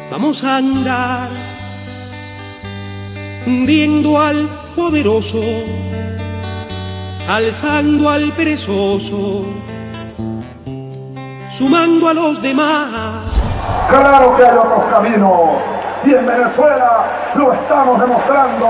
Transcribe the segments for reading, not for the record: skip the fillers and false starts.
Vamos a andar hundiendo al poderoso, alzando al perezoso, sumando a los demás. Claro que hay otros caminos, y en Venezuela lo estamos demostrando.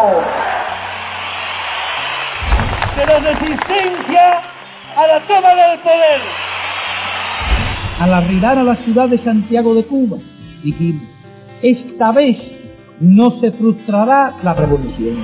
De la resistencia a la toma del poder. Al arribar a la ciudad de Santiago de Cuba, dijimos, esta vez no se frustrará la revolución.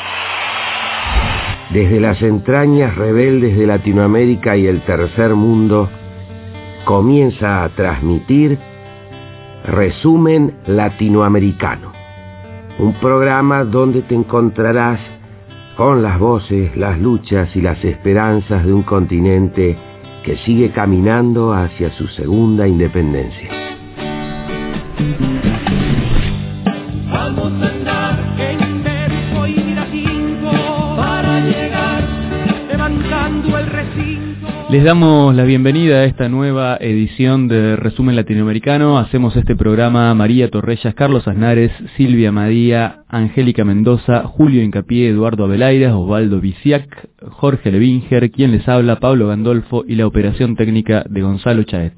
Desde las entrañas rebeldes de Latinoamérica y el tercer mundo, comienza a transmitir Resumen Latinoamericano, un programa donde te encontrarás con las voces, las luchas y las esperanzas de un continente que sigue caminando hacia su segunda independencia. Vamos a andar en verso y latinto para llegar levantando el recinto. Les damos la bienvenida a esta nueva edición de Resumen Latinoamericano. Hacemos este programa María Torrellas, Carlos Aznares, Silvia Madía, Angélica Mendoza, Julio Incapié, Eduardo Abelairas, Osvaldo Bisiac, Jorge Levinger, quien les habla, Pablo Gandolfo, y la operación técnica de Gonzalo Chaet.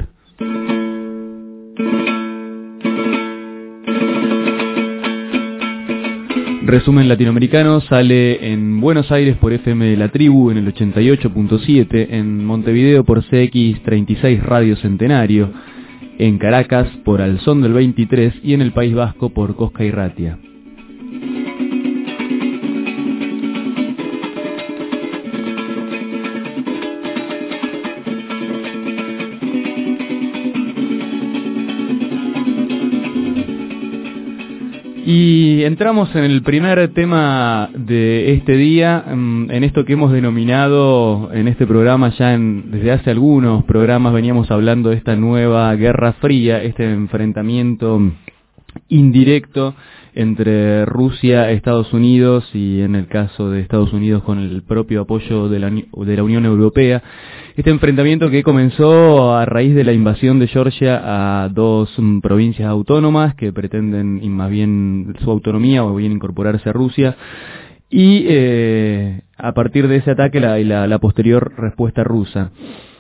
Resumen Latinoamericano sale en Buenos Aires por FM de la Tribu en el 88.7, en Montevideo por CX36 Radio Centenario, en Caracas por Al Son del 23 y en el País Vasco por Cosca y Ratia. Y entramos en el primer tema de este día, en esto que hemos denominado en este programa desde hace algunos programas veníamos hablando de esta nueva Guerra Fría, este enfrentamiento indirecto entre Rusia, Estados Unidos y en el caso de Estados Unidos con el propio apoyo de la Unión Europea. Este enfrentamiento que comenzó a raíz de la invasión de Georgia a dos provincias autónomas que pretenden más bien su autonomía o bien incorporarse a Rusia y a partir de ese ataque la posterior respuesta rusa.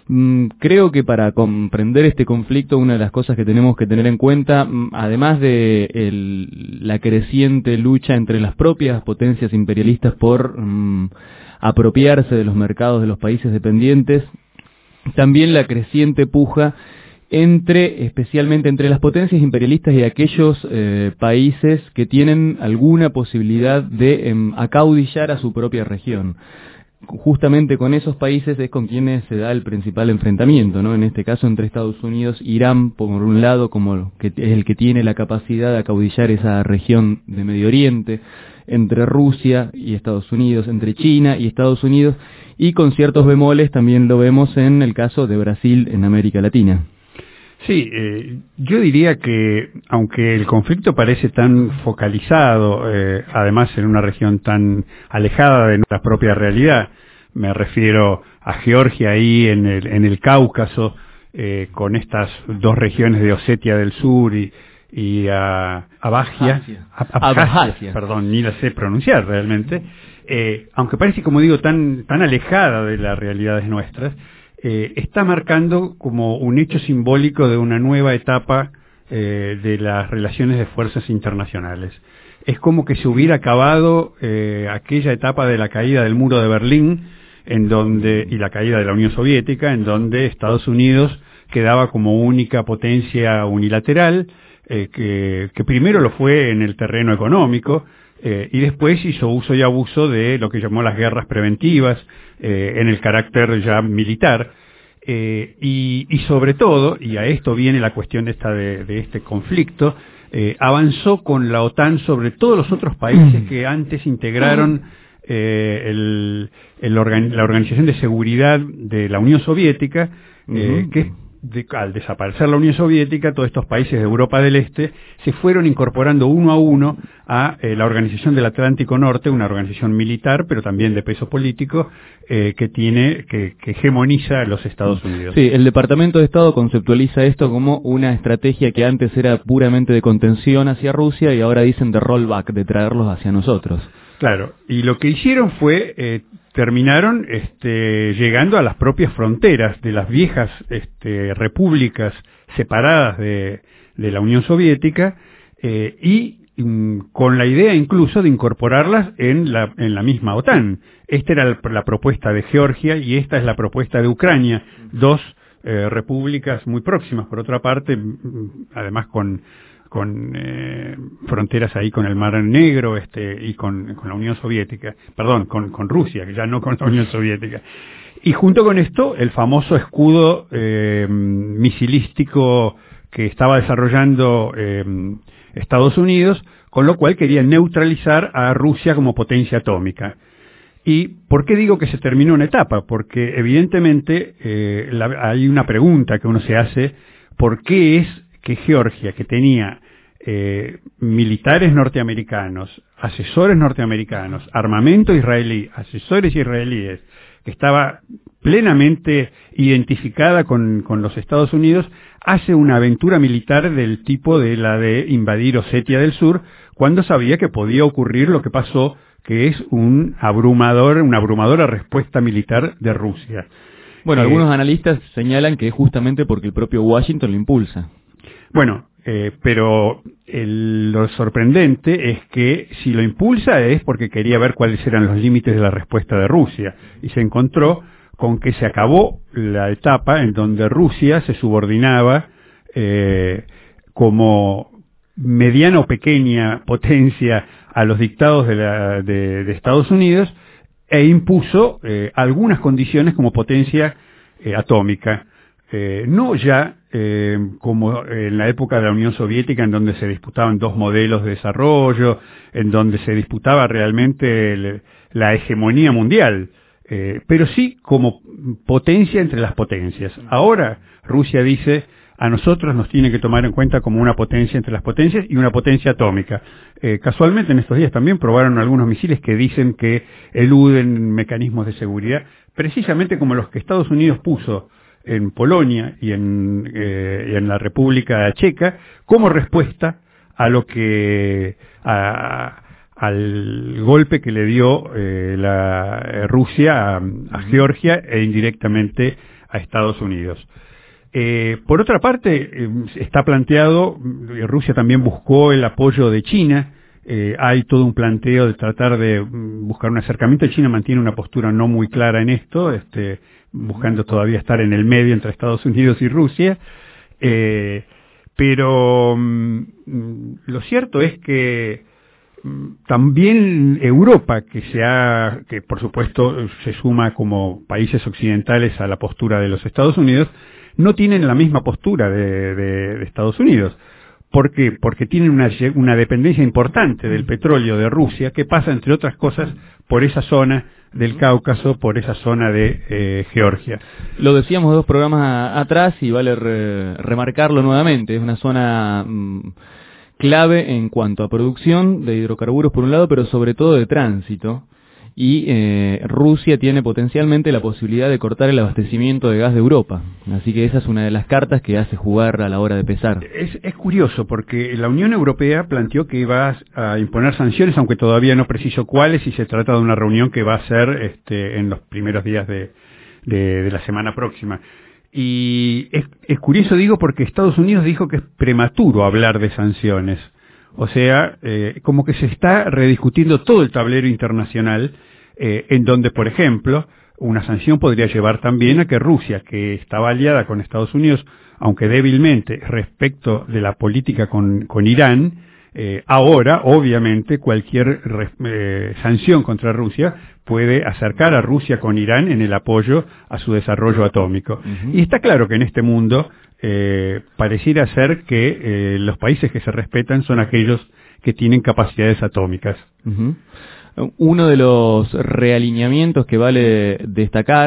Creo que para comprender este conflicto una de las cosas que tenemos que tener en cuenta, además de la creciente lucha entre las propias potencias imperialistas por apropiarse de los mercados de los países dependientes, también la creciente puja especialmente entre las potencias imperialistas y aquellos países que tienen alguna posibilidad de acaudillar a su propia región. Justamente con esos países es con quienes se da el principal enfrentamiento, ¿no? En este caso entre Estados Unidos, Irán por un lado, como que es el que tiene la capacidad de acaudillar esa región de Medio Oriente, entre Rusia y Estados Unidos, entre China y Estados Unidos, y con ciertos bemoles también lo vemos en el caso de Brasil en América Latina. Sí, yo diría que aunque el conflicto parece tan focalizado, además en una región tan alejada de nuestra propia realidad, me refiero a Georgia ahí en el Cáucaso, con estas dos regiones de Osetia del Sur y Abjasia, perdón, ni la sé pronunciar realmente, aunque parece, como digo, tan alejada de las realidades nuestras, está marcando como un hecho simbólico de una nueva etapa de las relaciones de fuerzas internacionales. Es como que se hubiera acabado aquella etapa de la caída del muro de Berlín y la caída de la Unión Soviética, en donde Estados Unidos quedaba como única potencia unilateral, que primero lo fue en el terreno económico, y después hizo uso y abuso de lo que llamó las guerras preventivas, en el carácter ya militar, y sobre todo, y a esto viene la cuestión de este conflicto, avanzó con la OTAN sobre todos los otros países que antes integraron la Organización de Seguridad de la Unión Soviética, que al desaparecer la Unión Soviética, todos estos países de Europa del Este se fueron incorporando uno a uno a la Organización del Atlántico Norte, una organización militar, pero también de peso político, que hegemoniza a los Estados Unidos. Sí, el Departamento de Estado conceptualiza esto como una estrategia que antes era puramente de contención hacia Rusia y ahora dicen de rollback, de traerlos hacia nosotros. Claro, y lo que hicieron fue, terminaron llegando a las propias fronteras de las viejas repúblicas separadas de la Unión Soviética, con la idea incluso de incorporarlas en la misma OTAN. Esta era la propuesta de Georgia y esta es la propuesta de Ucrania, dos repúblicas muy próximas, por otra parte, además con fronteras ahí con el Mar Negro y con la Unión Soviética, perdón, con Rusia, que ya no con la Unión Soviética. Y junto con esto, el famoso escudo misilístico que estaba desarrollando Estados Unidos, con lo cual querían neutralizar a Rusia como potencia atómica. ¿Y por qué digo que se terminó una etapa? Porque evidentemente hay una pregunta que uno se hace: ¿por qué es que Georgia, que tenía militares norteamericanos, asesores norteamericanos, armamento israelí, asesores israelíes, que estaba plenamente identificada con los Estados Unidos, hace una aventura militar del tipo de la de invadir Osetia del Sur, cuando sabía que podía ocurrir lo que pasó, que es una abrumadora respuesta militar de Rusia? Bueno, algunos analistas señalan que es justamente porque el propio Washington lo impulsa. Bueno, pero lo sorprendente es que si lo impulsa es porque quería ver cuáles eran los límites de la respuesta de Rusia, y se encontró con que se acabó la etapa en donde Rusia se subordinaba como mediana o pequeña potencia a los dictados de Estados Unidos, e impuso algunas condiciones como potencia atómica. No ya como en la época de la Unión Soviética, en donde se disputaban dos modelos de desarrollo, en donde se disputaba realmente la hegemonía mundial, pero sí como potencia entre las potencias. Ahora Rusia dice: a nosotros nos tiene que tomar en cuenta como una potencia entre las potencias y una potencia atómica. Casualmente en estos días también probaron algunos misiles que dicen que eluden mecanismos de seguridad, precisamente como los que Estados Unidos puso en Polonia y en la República Checa, como respuesta a lo que al golpe que le dio la Rusia a Georgia e indirectamente a Estados Unidos. Por otra parte, está planteado, Rusia también buscó el apoyo de China. Hay todo un planteo de tratar de buscar un acercamiento. China mantiene una postura no muy clara en esto, buscando todavía estar en el medio entre Estados Unidos y Rusia, pero lo cierto es que también Europa, que por supuesto se suma como países occidentales a la postura de los Estados Unidos, no tienen la misma postura de Estados Unidos. ¿Por qué? Porque tienen una dependencia importante del petróleo de Rusia, que pasa, entre otras cosas, por esa zona del Cáucaso, por esa zona de Georgia. Lo decíamos 2 programas atrás y vale remarcarlo nuevamente. Es una zona clave en cuanto a producción de hidrocarburos por un lado, pero sobre todo de tránsito. Y Rusia tiene potencialmente la posibilidad de cortar el abastecimiento de gas de Europa. Así que esa es una de las cartas que hace jugar a la hora de pesar. Es curioso porque la Unión Europea planteó que iba a imponer sanciones, aunque todavía no precisó cuáles, y se trata de una reunión que va a ser en los primeros días de la semana próxima. Y es curioso, digo, porque Estados Unidos dijo que es prematuro hablar de sanciones. O sea, como que se está rediscutiendo todo el tablero internacional, en donde, por ejemplo, una sanción podría llevar también a que Rusia, que estaba aliada con Estados Unidos, aunque débilmente, respecto de la política con Irán, ahora, obviamente, cualquier sanción contra Rusia puede acercar a Rusia con Irán en el apoyo a su desarrollo atómico. Uh-huh. Y está claro que en este mundo pareciera ser que los países que se respetan son aquellos que tienen capacidades atómicas. Uh-huh. Uno de los realineamientos que vale destacar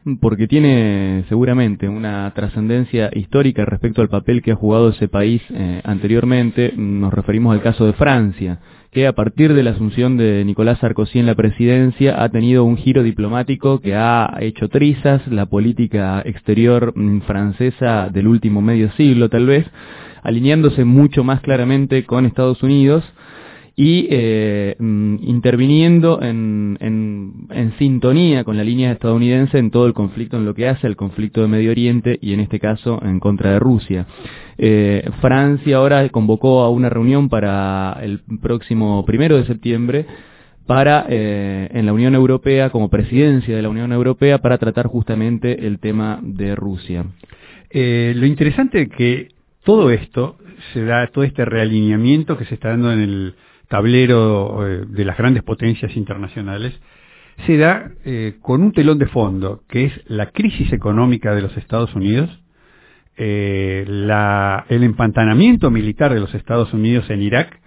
porque tiene seguramente una trascendencia histórica respecto al papel que ha jugado ese país anteriormente. Nos referimos al caso de Francia, que a partir de la asunción de Nicolás Sarkozy en la presidencia ha tenido un giro diplomático que ha hecho trizas la política exterior francesa del último medio siglo, tal vez, alineándose mucho más claramente con Estados Unidos y interviniendo en sintonía con la línea estadounidense en todo el conflicto, en lo que hace al conflicto de Medio Oriente y en este caso en contra de Rusia. Francia ahora convocó a una reunión para el próximo 1 de septiembre para en la Unión Europea, como presidencia de la Unión Europea, para tratar justamente el tema de Rusia. Lo interesante es que todo esto se da, todo este realineamiento que se está dando en el tablero de las grandes potencias internacionales, se da con un telón de fondo, que es la crisis económica de los Estados Unidos, el empantanamiento militar de los Estados Unidos en Irak,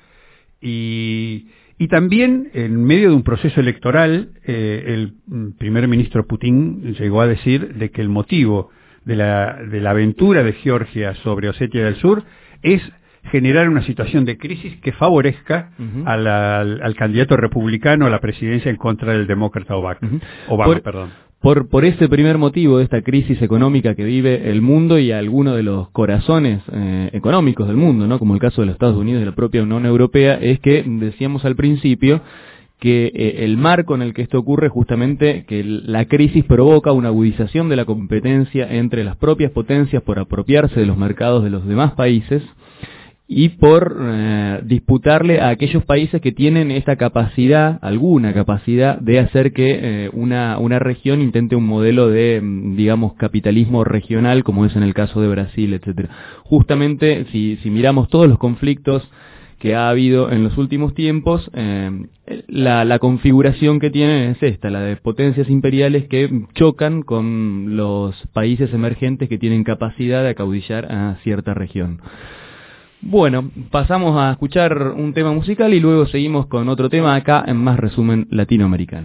y también en medio de un proceso electoral, el primer ministro Putin llegó a decir de que el motivo de la aventura de Georgia sobre Osetia del Sur es generar una situación de crisis que favorezca al candidato republicano a la presidencia en contra del demócrata Obama. Por ese primer motivo de esta crisis económica que vive el mundo y algunos de los corazones económicos del mundo, ¿no? Como el caso de los Estados Unidos y de la propia Unión Europea, es que decíamos al principio que el marco en el que esto ocurre justamente que la crisis provoca una agudización de la competencia entre las propias potencias por apropiarse de los mercados de los demás países y por disputarle a aquellos países que tienen esta capacidad, alguna capacidad de hacer que una región intente un modelo de, digamos, capitalismo regional, como es en el caso de Brasil, etcétera. Justamente, si miramos todos los conflictos que ha habido en los últimos tiempos, la configuración que tienen es esta, la de potencias imperiales que chocan con los países emergentes que tienen capacidad de acaudillar a cierta región. Bueno, pasamos a escuchar un tema musical y luego seguimos con otro tema acá en Más Resumen Latinoamericano.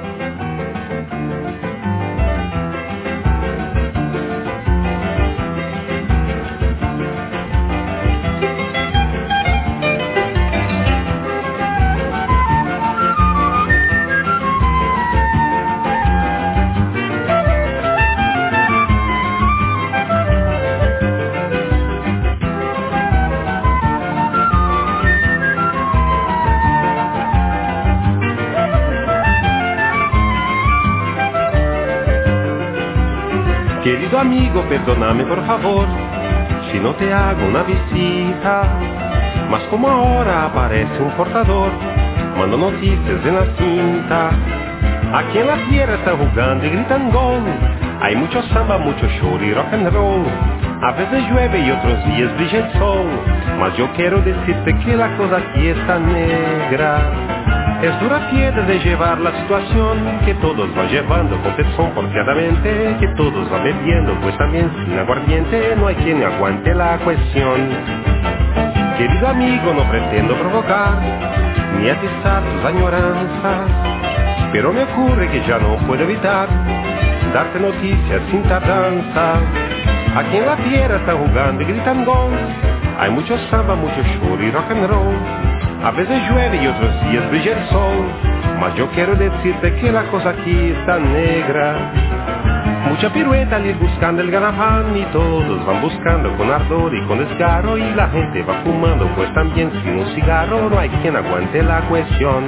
Querido amigo, perdóname por favor si no te hago una visita, mas como ahora aparece un portador, mando noticias en la cinta. Aquí en la tierra están jugando y gritan gol, hay mucho samba, mucho show y rock and roll. A veces llueve y otros días brilla el sol, mas yo quiero decirte que la cosa aquí está negra. Es dura piedra de llevar la situación, que todos van llevando con tesón porfiadamente, que todos van bebiendo, pues también sin aguardiente no hay quien aguante la cuestión. Querido amigo, no pretendo provocar, ni atizar tus añoranzas, pero me ocurre que ya no puedo evitar darte noticias sin tardanza. Aquí en la tierra están jugando y gritan gol, hay mucho samba, mucho show y rock and roll. A veces llueve y otros días brilla el sol, mas yo quiero decirte que la cosa aquí está negra. Mucha pirueta al ir buscando el ganapán, y todos van buscando con ardor y con desgarro, y la gente va fumando, pues también sin un cigarro no hay quien aguante la cuestión.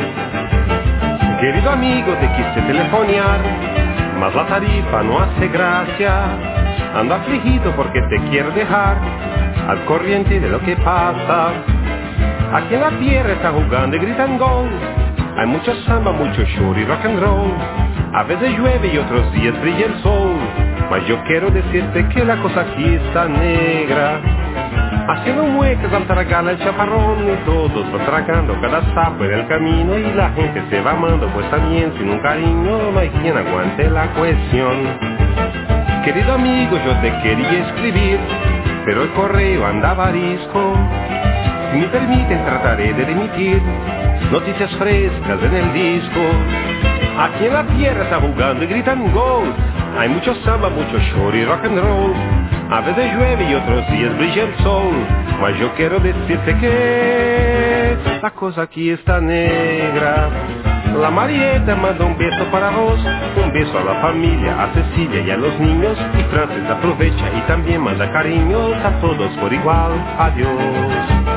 Querido amigo, te quise telefonear, mas la tarifa no hace gracia. Ando afligido porque te quiero dejar al corriente de lo que pasa. Aquí en la tierra están jugando y gritan gol, hay mucho samba, mucho show y rock and roll. A veces llueve y otros días brilla el sol, mas yo quiero decirte que la cosa aquí está negra. Haciendo muecas al tragar el chaparrón, y todos van tragando cada sapo en el camino, y la gente se va amando, pues también sin un cariño no hay quien aguante la cuestión. Querido amigo, yo te quería escribir, pero el correo andaba arisco. Si me permiten, trataré de remitir noticias frescas en el disco. Aquí en la tierra está jugando y gritan gol, hay mucho samba, mucho show y rock and roll. A veces llueve y otros días brilla el sol. Mas yo quiero decirte que la cosa aquí está negra. La Marieta manda un beso para vos, un beso a la familia, a Cecilia y a los niños. Y Francis aprovecha y también manda cariños a todos por igual. Adiós.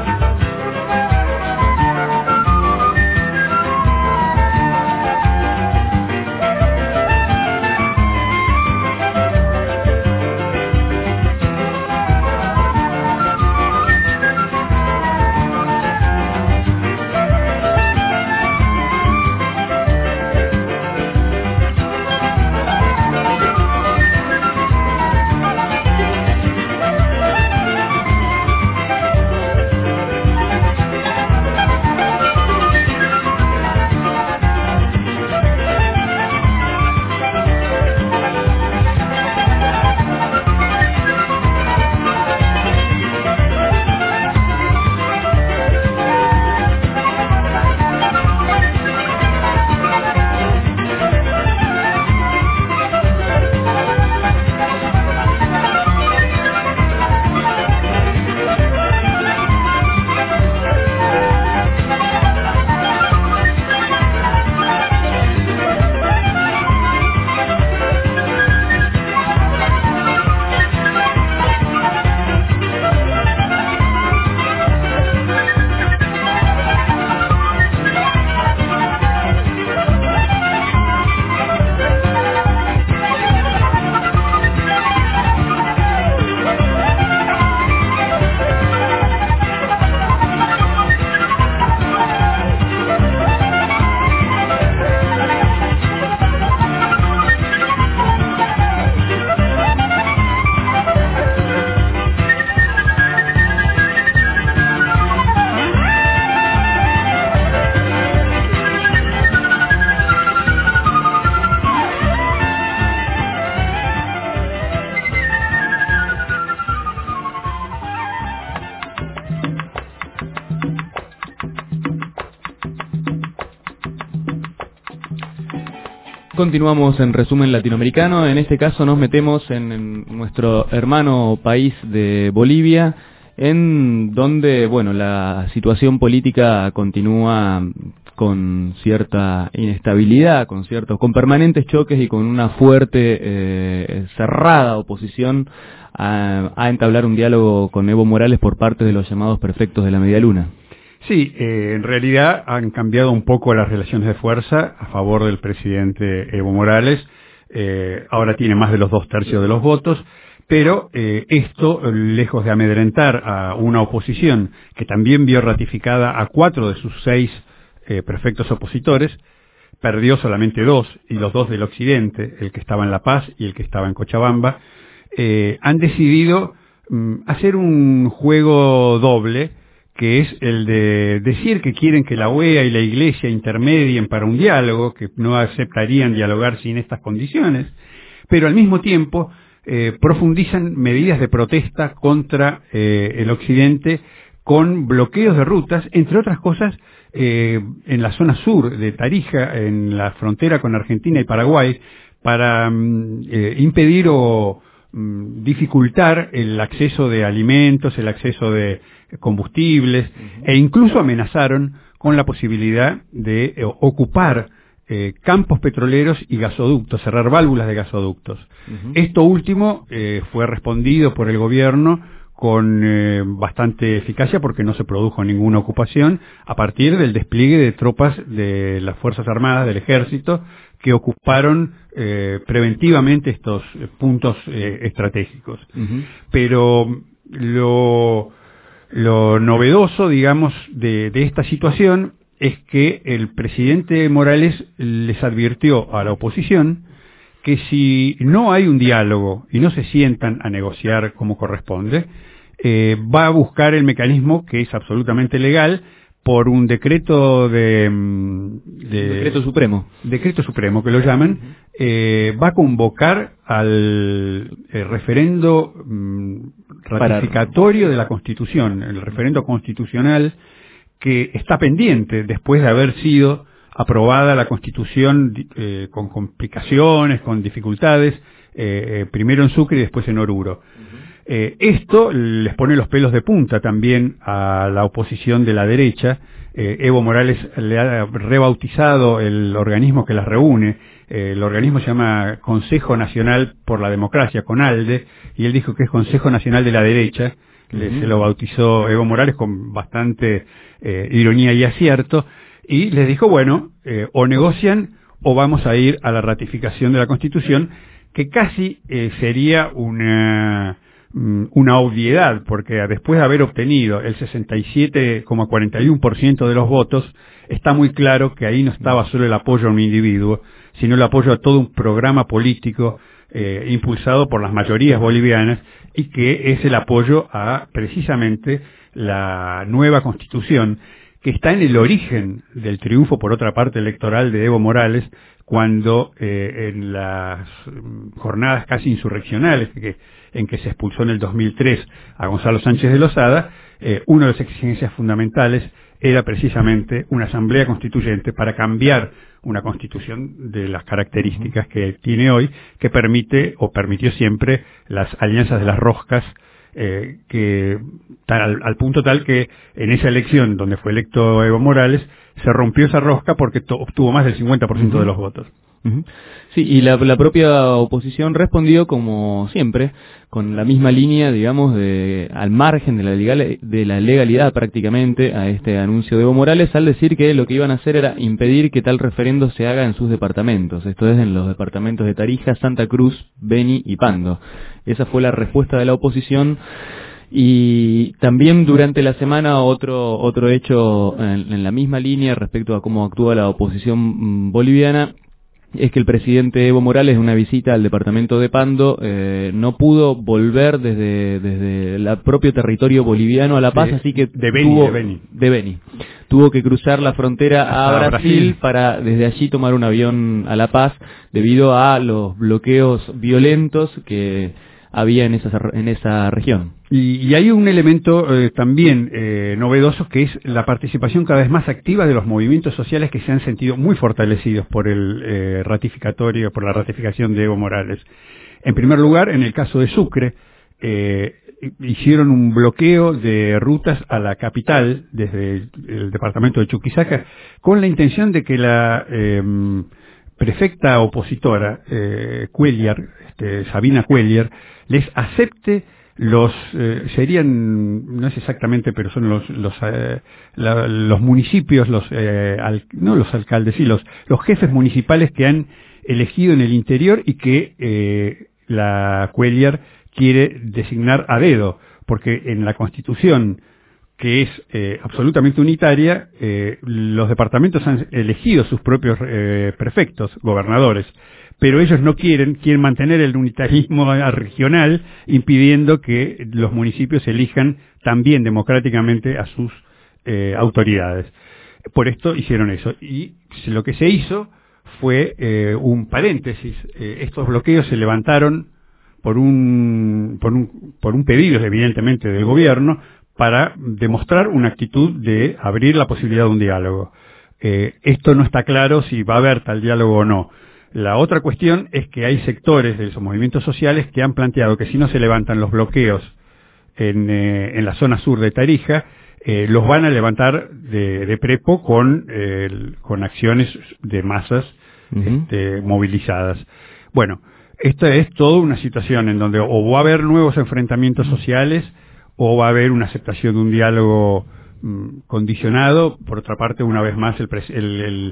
Continuamos en Resumen Latinoamericano. En este caso nos metemos en nuestro hermano país de Bolivia, en donde, bueno, la situación política continúa con cierta inestabilidad, con permanentes choques y con una fuerte, cerrada oposición a entablar un diálogo con Evo Morales por parte de los llamados prefectos de la Media Luna. Sí, en realidad han cambiado un poco las relaciones de fuerza a favor del presidente Evo Morales. Ahora tiene más de los 2/3 de los votos, pero esto, lejos de amedrentar a una oposición que también vio ratificada a 4 de sus 6 prefectos opositores, perdió solamente 2, y los 2 del occidente, el que estaba en La Paz y el que estaba en Cochabamba, han decidido hacer un juego doble, que es el de decir que quieren que la OEA y la Iglesia intermedien para un diálogo, que no aceptarían dialogar sin estas condiciones, pero al mismo tiempo profundizan medidas de protesta contra el Occidente con bloqueos de rutas, entre otras cosas, en la zona sur de Tarija, en la frontera con Argentina y Paraguay, para impedir o dificultar el acceso de alimentos, el acceso de combustibles, e incluso amenazaron con la posibilidad de ocupar campos petroleros y gasoductos, cerrar válvulas de gasoductos. Esto último fue respondido por el gobierno con bastante eficacia, porque no se produjo ninguna ocupación a partir del despliegue de tropas de las Fuerzas Armadas, del Ejército, que ocuparon preventivamente estos puntos estratégicos. Pero lo novedoso, digamos, de esta situación es que el presidente Morales les advirtió a la oposición que si no hay un diálogo y no se sientan a negociar como corresponde, va a buscar el mecanismo, que es absolutamente legal, por un decreto Decreto Supremo que lo llaman, va a convocar al referendo ratificatorio de la Constitución, el referendo constitucional que está pendiente después de haber sido aprobada la Constitución con complicaciones, con dificultades, primero en Sucre y después en Oruro. Esto les pone los pelos de punta también a la oposición de la derecha. Evo Morales le ha rebautizado el organismo que las reúne. El organismo se llama Consejo Nacional por la Democracia, CONALDE, y él dijo que es Consejo Nacional de la Derecha. Se lo bautizó Evo Morales con bastante ironía y acierto, y les dijo, bueno, o negocian o vamos a ir a la ratificación de la Constitución, que casi sería una obviedad, porque después de haber obtenido el 67,41% de los votos, está muy claro que ahí no estaba solo el apoyo a un individuo, sino el apoyo a todo un programa político impulsado por las mayorías bolivianas, y que es el apoyo a precisamente la nueva Constitución, que está en el origen del triunfo, por otra parte, electoral de Evo Morales, cuando en las jornadas casi insurreccionales en que se expulsó en el 2003 a Gonzalo Sánchez de Lozada, una de las exigencias fundamentales era precisamente una asamblea constituyente para cambiar una constitución de las características que tiene hoy, que permite o permitió siempre las alianzas de las roscas, que al punto tal que en esa elección donde fue electo Evo Morales se rompió esa rosca porque obtuvo más del 50% de los votos. Sí, y la propia oposición respondió, como siempre, con la misma línea, digamos, al margen de la legalidad prácticamente a este anuncio de Evo Morales, al decir que lo que iban a hacer era impedir que tal referendo se haga en sus departamentos, esto es, en los departamentos de Tarija, Santa Cruz, Beni y Pando. Esa fue la respuesta de la oposición. Y también durante la semana otro hecho en la misma línea respecto a cómo actúa la oposición boliviana es que el presidente Evo Morales, en una visita al departamento de Pando, no pudo volver desde el propio territorio boliviano a La Paz, así que de Beni. Tuvo que cruzar la frontera a Brasil para desde allí tomar un avión a La Paz, debido a los bloqueos violentos que había en esa región. Y hay un elemento también novedoso, que es la participación cada vez más activa de los movimientos sociales, que se han sentido muy fortalecidos por el por la ratificación de Evo Morales. En primer lugar, en el caso de Sucre, hicieron un bloqueo de rutas a la capital desde el departamento de Chuquisaca, con la intención de que la prefecta opositora, Sabina Cuellar, les acepte serían, no es exactamente, pero son los municipios, no los alcaldes, sí, los jefes municipales que han elegido en el interior y que la Cuellar quiere designar a dedo, porque en la Constitución, que es absolutamente unitaria, los departamentos han elegido sus propios prefectos, gobernadores, pero ellos no quieren mantener el unitarismo regional, impidiendo que los municipios elijan también democráticamente a sus autoridades. Por esto hicieron eso. Y lo que se hizo fue un paréntesis. Estos bloqueos se levantaron por un pedido, evidentemente, del gobierno, para demostrar una actitud de abrir la posibilidad de un diálogo. Esto no está claro si va a haber tal diálogo o no. La otra cuestión es que hay sectores de esos movimientos sociales que han planteado que si no se levantan los bloqueos en la zona sur de Tarija, los van a levantar de prepo con acciones de masas movilizadas. Bueno, esta es toda una situación en donde o va a haber nuevos enfrentamientos sociales o va a haber una aceptación de un diálogo condicionado. Por otra parte, una vez más, el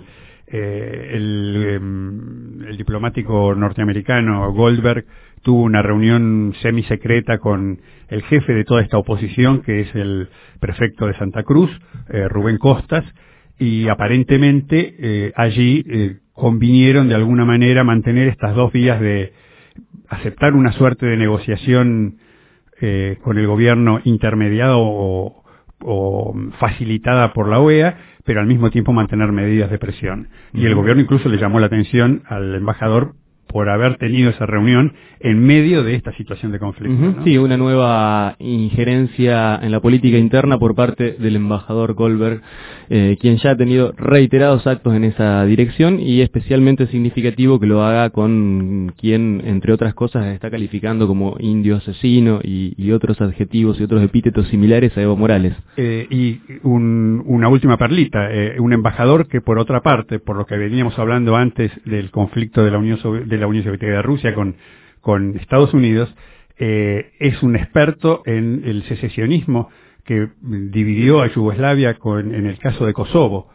diplomático norteamericano Goldberg tuvo una reunión semisecreta con el jefe de toda esta oposición, que es el prefecto de Santa Cruz, Rubén Costas, y aparentemente allí convinieron de alguna manera mantener estas dos vías de aceptar una suerte de negociación con el gobierno intermediado o facilitada por la OEA, pero al mismo tiempo mantener medidas de presión. Y el gobierno incluso le llamó la atención al embajador por haber tenido esa reunión en medio de esta situación de conflicto, ¿no? Sí, una nueva injerencia en la política interna por parte del embajador Goldberg, quien ya ha tenido reiterados actos en esa dirección, y especialmente significativo que lo haga con quien, entre otras cosas, está calificando como indio asesino y otros adjetivos y otros epítetos similares a Evo Morales. Y una última perlita, un embajador que, por otra parte, por lo que veníamos hablando antes del conflicto de la Unión Soviética de Rusia con Estados Unidos, es un experto en el secesionismo que dividió a Yugoslavia en el caso de Kosovo,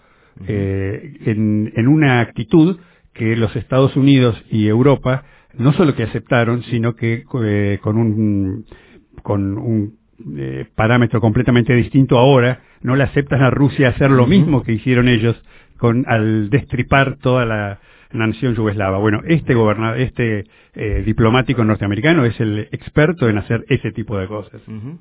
en una actitud que los Estados Unidos y Europa no solo que aceptaron, sino que con un parámetro completamente distinto ahora, no le aceptan a Rusia hacer lo mismo que hicieron ellos al destripar toda la nación yugoslava. Bueno, este diplomático norteamericano es el experto en hacer ese tipo de cosas.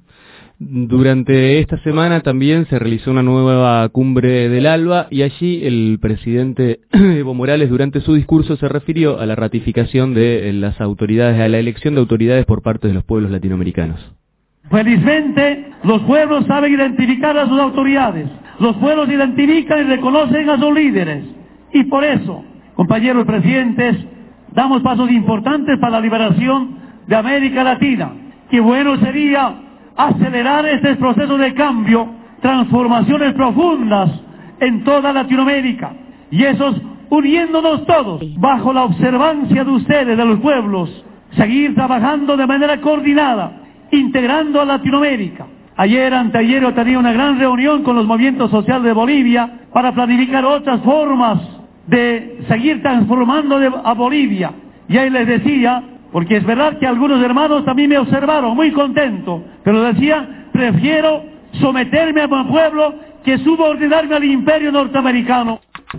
Durante esta semana también se realizó una nueva cumbre del ALBA, y allí el presidente Evo Morales, durante su discurso, se refirió a la ratificación de las autoridades, a la elección de autoridades por parte de los pueblos latinoamericanos. Felizmente, los pueblos saben identificar a sus autoridades. Los pueblos identifican y reconocen a sus líderes. Y por eso, compañeros presidentes, damos pasos importantes para la liberación de América Latina. Qué bueno sería acelerar este proceso de cambio, transformaciones profundas en toda Latinoamérica. Y esos uniéndonos todos, bajo la observancia de ustedes, de los pueblos, seguir trabajando de manera coordinada, integrando a Latinoamérica. Ayer, anteayer, yo tenía una gran reunión con los movimientos sociales de Bolivia para planificar otras formas de seguir transformando a Bolivia. Y ahí les decía, porque es verdad que algunos hermanos también me observaron, muy contento, pero decía, prefiero someterme a mi pueblo que subordinarme al imperio norteamericano.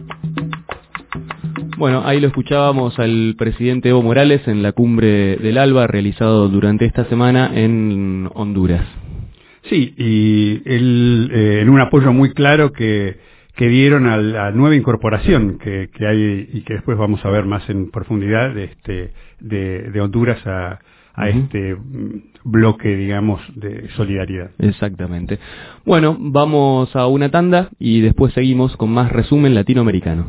Bueno, ahí lo escuchábamos al presidente Evo Morales en la cumbre del ALBA realizado durante esta semana en Honduras. Sí, y él, en un apoyo muy claro que dieron a la nueva incorporación que hay y que después vamos a ver más en profundidad de Honduras a este bloque, digamos, de solidaridad. Exactamente. Bueno, vamos a una tanda y después seguimos con más resumen latinoamericano.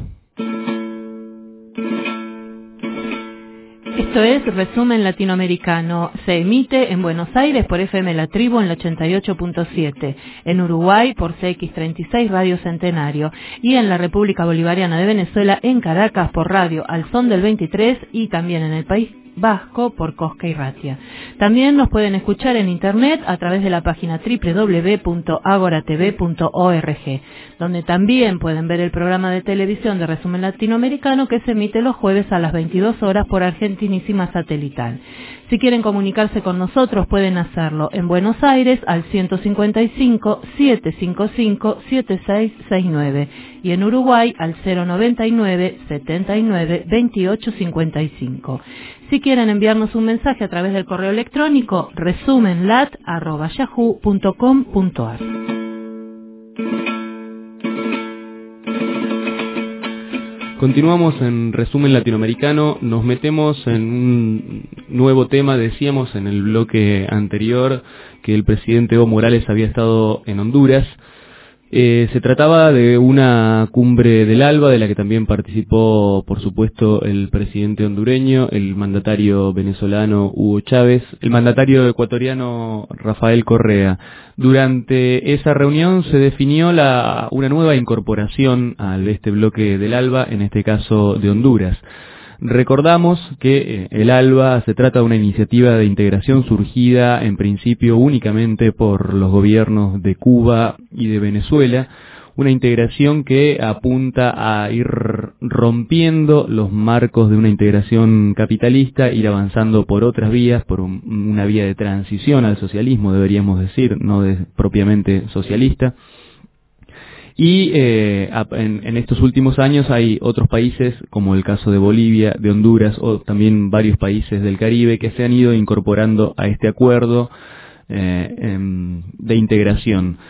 Esto es Resumen Latinoamericano. Se emite en Buenos Aires por FM La Tribu en la 88.7, en Uruguay por CX36 Radio Centenario y en la República Bolivariana de Venezuela en Caracas por Radio Al Son del 23 y también en el País Vasco por Cosca y Ratia. También nos pueden escuchar en internet a través de la página www.agoratv.org, donde también pueden ver el programa de televisión de Resumen Latinoamericano que se emite los jueves a las 22 horas por Argentinísima Satelital. Si quieren comunicarse con nosotros pueden hacerlo en Buenos Aires al 155-755-7669 y en Uruguay al 099-79-2855. Si quieren enviarnos un mensaje a través del correo electrónico resumenlat@yahoo.com.ar. Continuamos en Resumen Latinoamericano, nos metemos en un nuevo tema. Decíamos en el bloque anterior que el presidente Evo Morales había estado en Honduras. Se trataba de una cumbre del ALBA, de la que también participó, por supuesto, el presidente hondureño, el mandatario venezolano Hugo Chávez, el mandatario ecuatoriano Rafael Correa. Durante esa reunión se definió una nueva incorporación al bloque del ALBA, en este caso de Honduras. Recordamos que el ALBA se trata de una iniciativa de integración surgida en principio únicamente por los gobiernos de Cuba y de Venezuela, una integración que apunta a ir rompiendo los marcos de una integración capitalista, ir avanzando por otras vías, por una vía de transición al socialismo, deberíamos decir, no propiamente socialista. Y en estos últimos años hay otros países, como el caso de Bolivia, de Honduras, o también varios países del Caribe, que se han ido incorporando a este acuerdo de integración.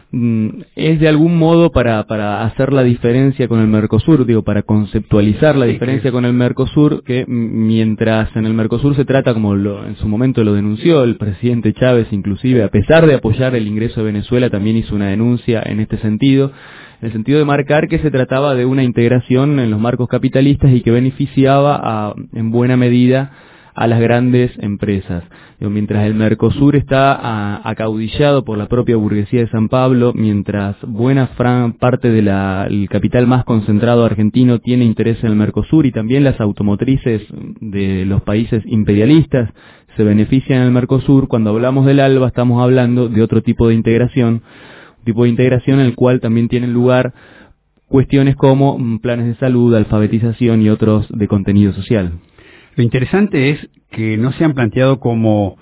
es de algún modo para hacer la diferencia con el Mercosur, para conceptualizar la diferencia con el Mercosur, que mientras en el Mercosur se trata, como en su momento lo denunció el presidente Chávez, inclusive, a pesar de apoyar el ingreso de Venezuela, también hizo una denuncia en este sentido, en el sentido de marcar que se trataba de una integración en los marcos capitalistas y que beneficiaba en buena medida a las grandes empresas. Mientras el Mercosur está acaudillado por la propia burguesía de San Pablo, mientras buena parte del capital más concentrado argentino tiene interés en el Mercosur, y también las automotrices de los países imperialistas se benefician en el Mercosur, cuando hablamos del ALBA estamos hablando de otro tipo de integración, un tipo de integración en el cual también tienen lugar cuestiones como planes de salud, alfabetización y otros de contenido social. Lo interesante es que no se han planteado como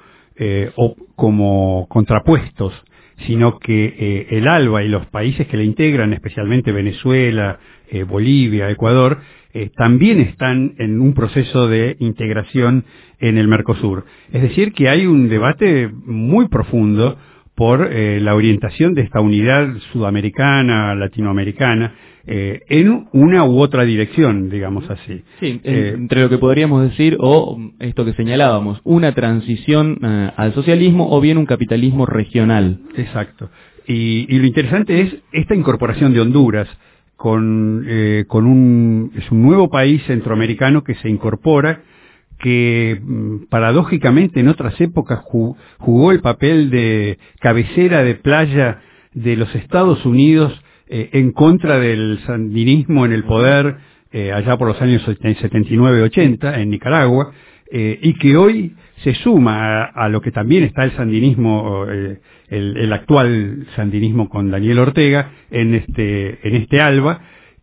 contrapuestos, sino que el ALBA y los países que le integran, especialmente Venezuela, Bolivia, Ecuador, también están en un proceso de integración en el Mercosur. Es decir, que hay un debate muy profundo por la orientación de esta unidad sudamericana, latinoamericana, en una u otra dirección, digamos así. Sí, entre lo que podríamos decir, o esto que señalábamos, una transición al socialismo o bien un capitalismo regional. Exacto. Y lo interesante es esta incorporación de Honduras es un nuevo país centroamericano que se incorpora, que paradójicamente en otras épocas jugó el papel de cabecera de playa de los Estados Unidos en contra del sandinismo en el poder allá por los años 79-80 en Nicaragua, y que hoy se suma a lo que también está el sandinismo, el actual sandinismo con Daniel Ortega en este ALBA.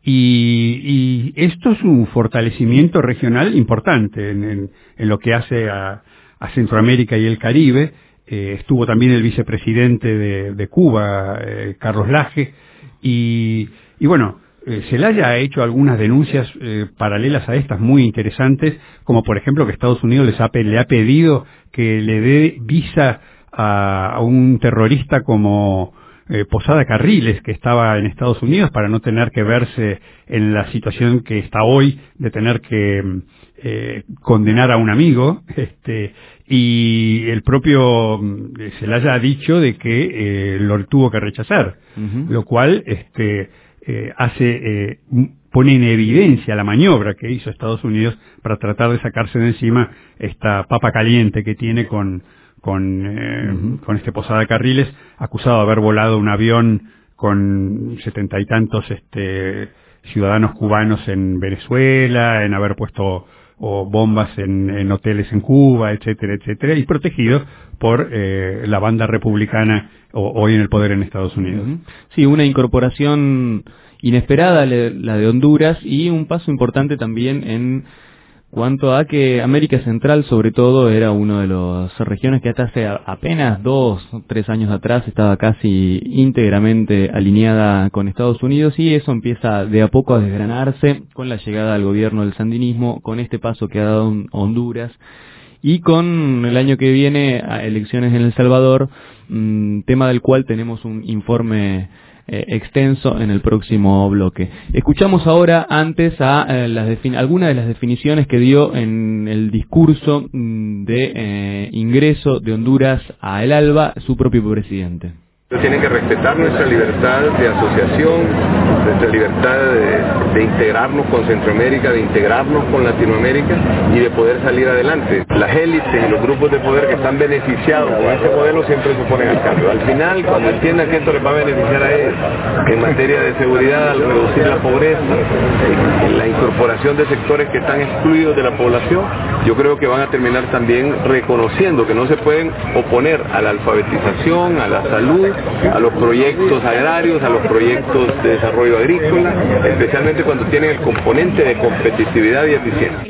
Y esto es un fortalecimiento regional importante en lo que hace a Centroamérica y el Caribe. Estuvo también el vicepresidente de Cuba, Carlos Laje, y bueno, Zelaya ha hecho algunas denuncias paralelas a estas muy interesantes, como por ejemplo que Estados Unidos le ha pedido que le dé visa a un terrorista como Posada Carriles, que estaba en Estados Unidos, para no tener que verse en la situación que está hoy de tener que condenar a un amigo, y el propio Zelaya ha dicho de que lo tuvo que rechazar, lo cual pone en evidencia la maniobra que hizo Estados Unidos para tratar de sacarse de encima esta papa caliente que tiene con este Posada Carriles, acusado de haber volado un avión con 70 y tantos ciudadanos cubanos en Venezuela, en haber puesto bombas en hoteles en Cuba, etcétera, etcétera, y protegido por la banda republicana hoy en el poder en Estados Unidos. Sí, una incorporación inesperada, la de Honduras, y un paso importante también en cuanto a que América Central, sobre todo, era una de las regiones que hasta hace apenas 2 o 3 años atrás estaba casi íntegramente alineada con Estados Unidos, y eso empieza de a poco a desgranarse con la llegada al gobierno del sandinismo, con este paso que ha dado Honduras, y con el año que viene a elecciones en El Salvador, tema del cual tenemos un informe extenso en el próximo bloque. Escuchamos ahora antes a algunas de las definiciones que dio en el discurso de ingreso de Honduras a el ALBA su propio presidente. Tienen que respetar nuestra libertad de asociación, nuestra libertad de integrarnos con Centroamérica, de integrarnos con Latinoamérica y de poder salir adelante. Las élites y los grupos de poder que están beneficiados con este modelo siempre se oponen al cambio. Al final, cuando entiendan que esto les va a beneficiar a ellos en materia de seguridad, al reducir la pobreza, en la incorporación de sectores que están excluidos de la población, yo creo que van a terminar también reconociendo que no se pueden oponer a la alfabetización, a la salud, a los proyectos agrarios, a los proyectos de desarrollo agrícola, especialmente cuando tienen el componente de competitividad y eficiencia.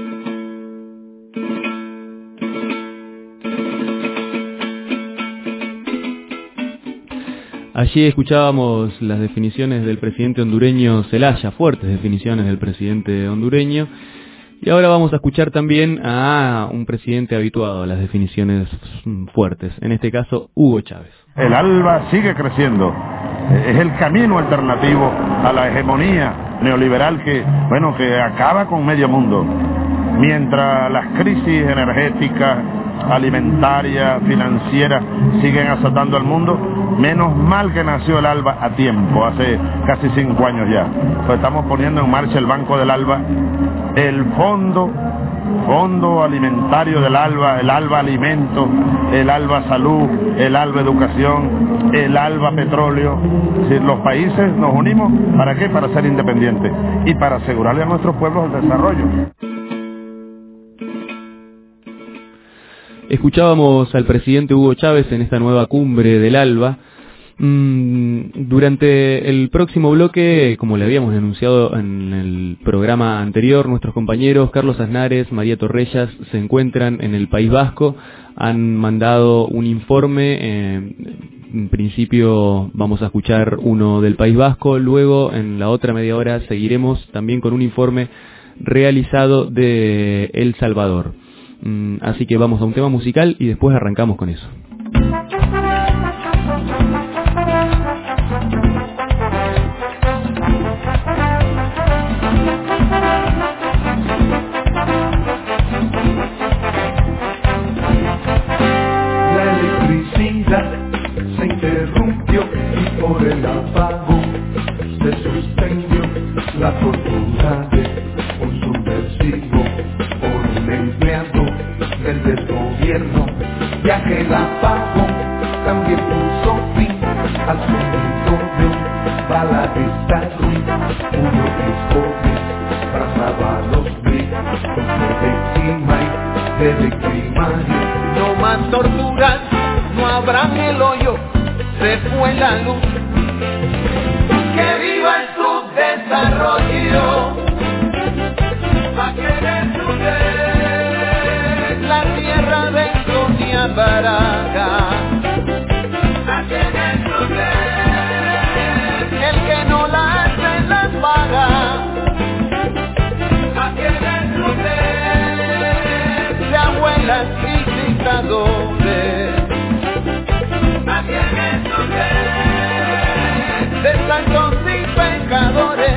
Allí escuchábamos las definiciones del presidente hondureño Zelaya, fuertes definiciones del presidente hondureño. Y ahora vamos a escuchar también a un presidente habituado a las definiciones fuertes, en este caso Hugo Chávez. El ALBA sigue creciendo. es el camino alternativo a la hegemonía neoliberal que acaba con medio mundo. Mientras las crisis energéticas, alimentarias, financieras siguen azotando al mundo, menos mal que nació el ALBA a tiempo, hace casi 5 años ya. Pues estamos poniendo en marcha el Banco del ALBA, el fondo alimentario del ALBA, el ALBA Alimento, el ALBA Salud, el ALBA Educación, el ALBA Petróleo. Si los países nos unimos, ¿para qué? Para ser independientes y para asegurarle a nuestros pueblos el desarrollo. Escuchábamos al presidente Hugo Chávez en esta nueva cumbre del ALBA. Durante el próximo bloque, como le habíamos anunciado en el programa anterior, nuestros compañeros Carlos Aznares, María Torrellas se encuentran en el País Vasco, han mandado un informe, en principio vamos a escuchar uno del País Vasco, luego en la otra media hora seguiremos también con un informe realizado de El Salvador. Así que vamos a un tema musical y después arrancamos con eso. La electricidad se interrumpió y por el apagón se suspendió la tortura de un subversivo por un empleado del desgobierno, ya que el apagón también puso fin al sonido de un bala de Estado. Uno de trazaba los gritos de encima y de victimario. No más torturas, no habrá el hoyo, se fue la luz. Que viva el subdesarrollo, pa' que destruye la tierra de Sonia Baraga. Pa' que destruye el que no la hace las paga. Pa' que destruye de abuelas y dictadores. Pa' que destruye de santos y pecadores.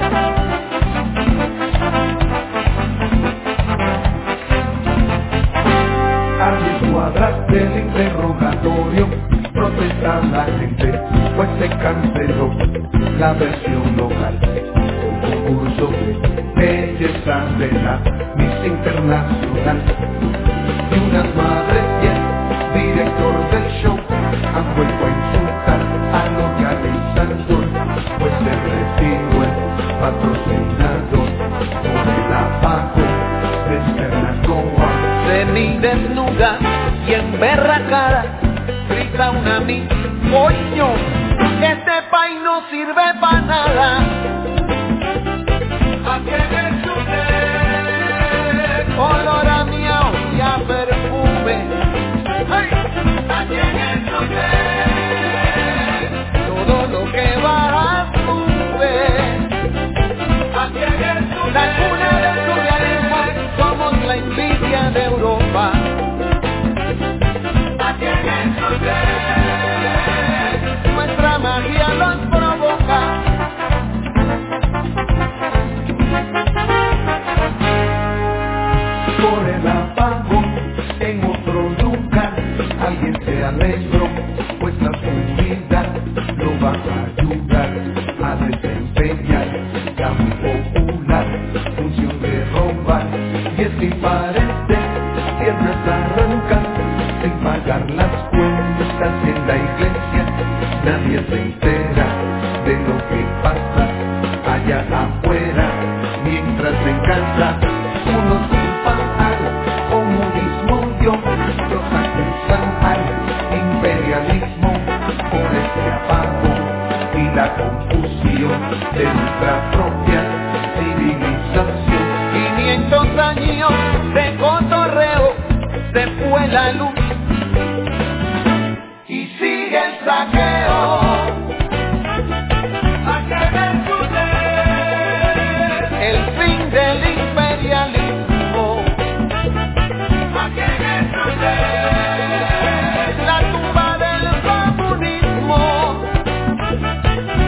A 10 cuadras del interrogatorio protesta la gente, pues se canceló la versión local. Un concurso de belleza de la Miss Internacional. Y unas madres y el director del show han vuelto a insultar a los realizadores, pues se retiró el patrocinador por el apagón de Esperancoa. Semidesnuda y emberracada, grita una Miss: coño, este país no sirve para nada. ¿A qué me sube? Olor a miau y a perfume. ¡Ay! ¿A qué me sube? Todo lo que baja sube. ¿A qué me sube? La cuna del surrealismo, somos la envidia de Europa. ¿A qué me sube? Nuestra magia los provoca. Por el apagón en otro lugar alguien se alegró, pues la seguridad lo va a ayudar a desempeñar la muy popular función de robar. Y es que parece tierras arrancan sin pagar las cuentas en la iglesia. Nadie se entera de lo que pasa allá afuera, mientras en casa unos culpan al comunismo y otros acusan al imperialismo por este apagón y la confusión de nuestra propia civilización. 500 años de cotorreo, se fue la luz y sigue el saqueo. ¿A qué me sube? El fin del imperialismo. ¿A qué me sube? La tumba del comunismo.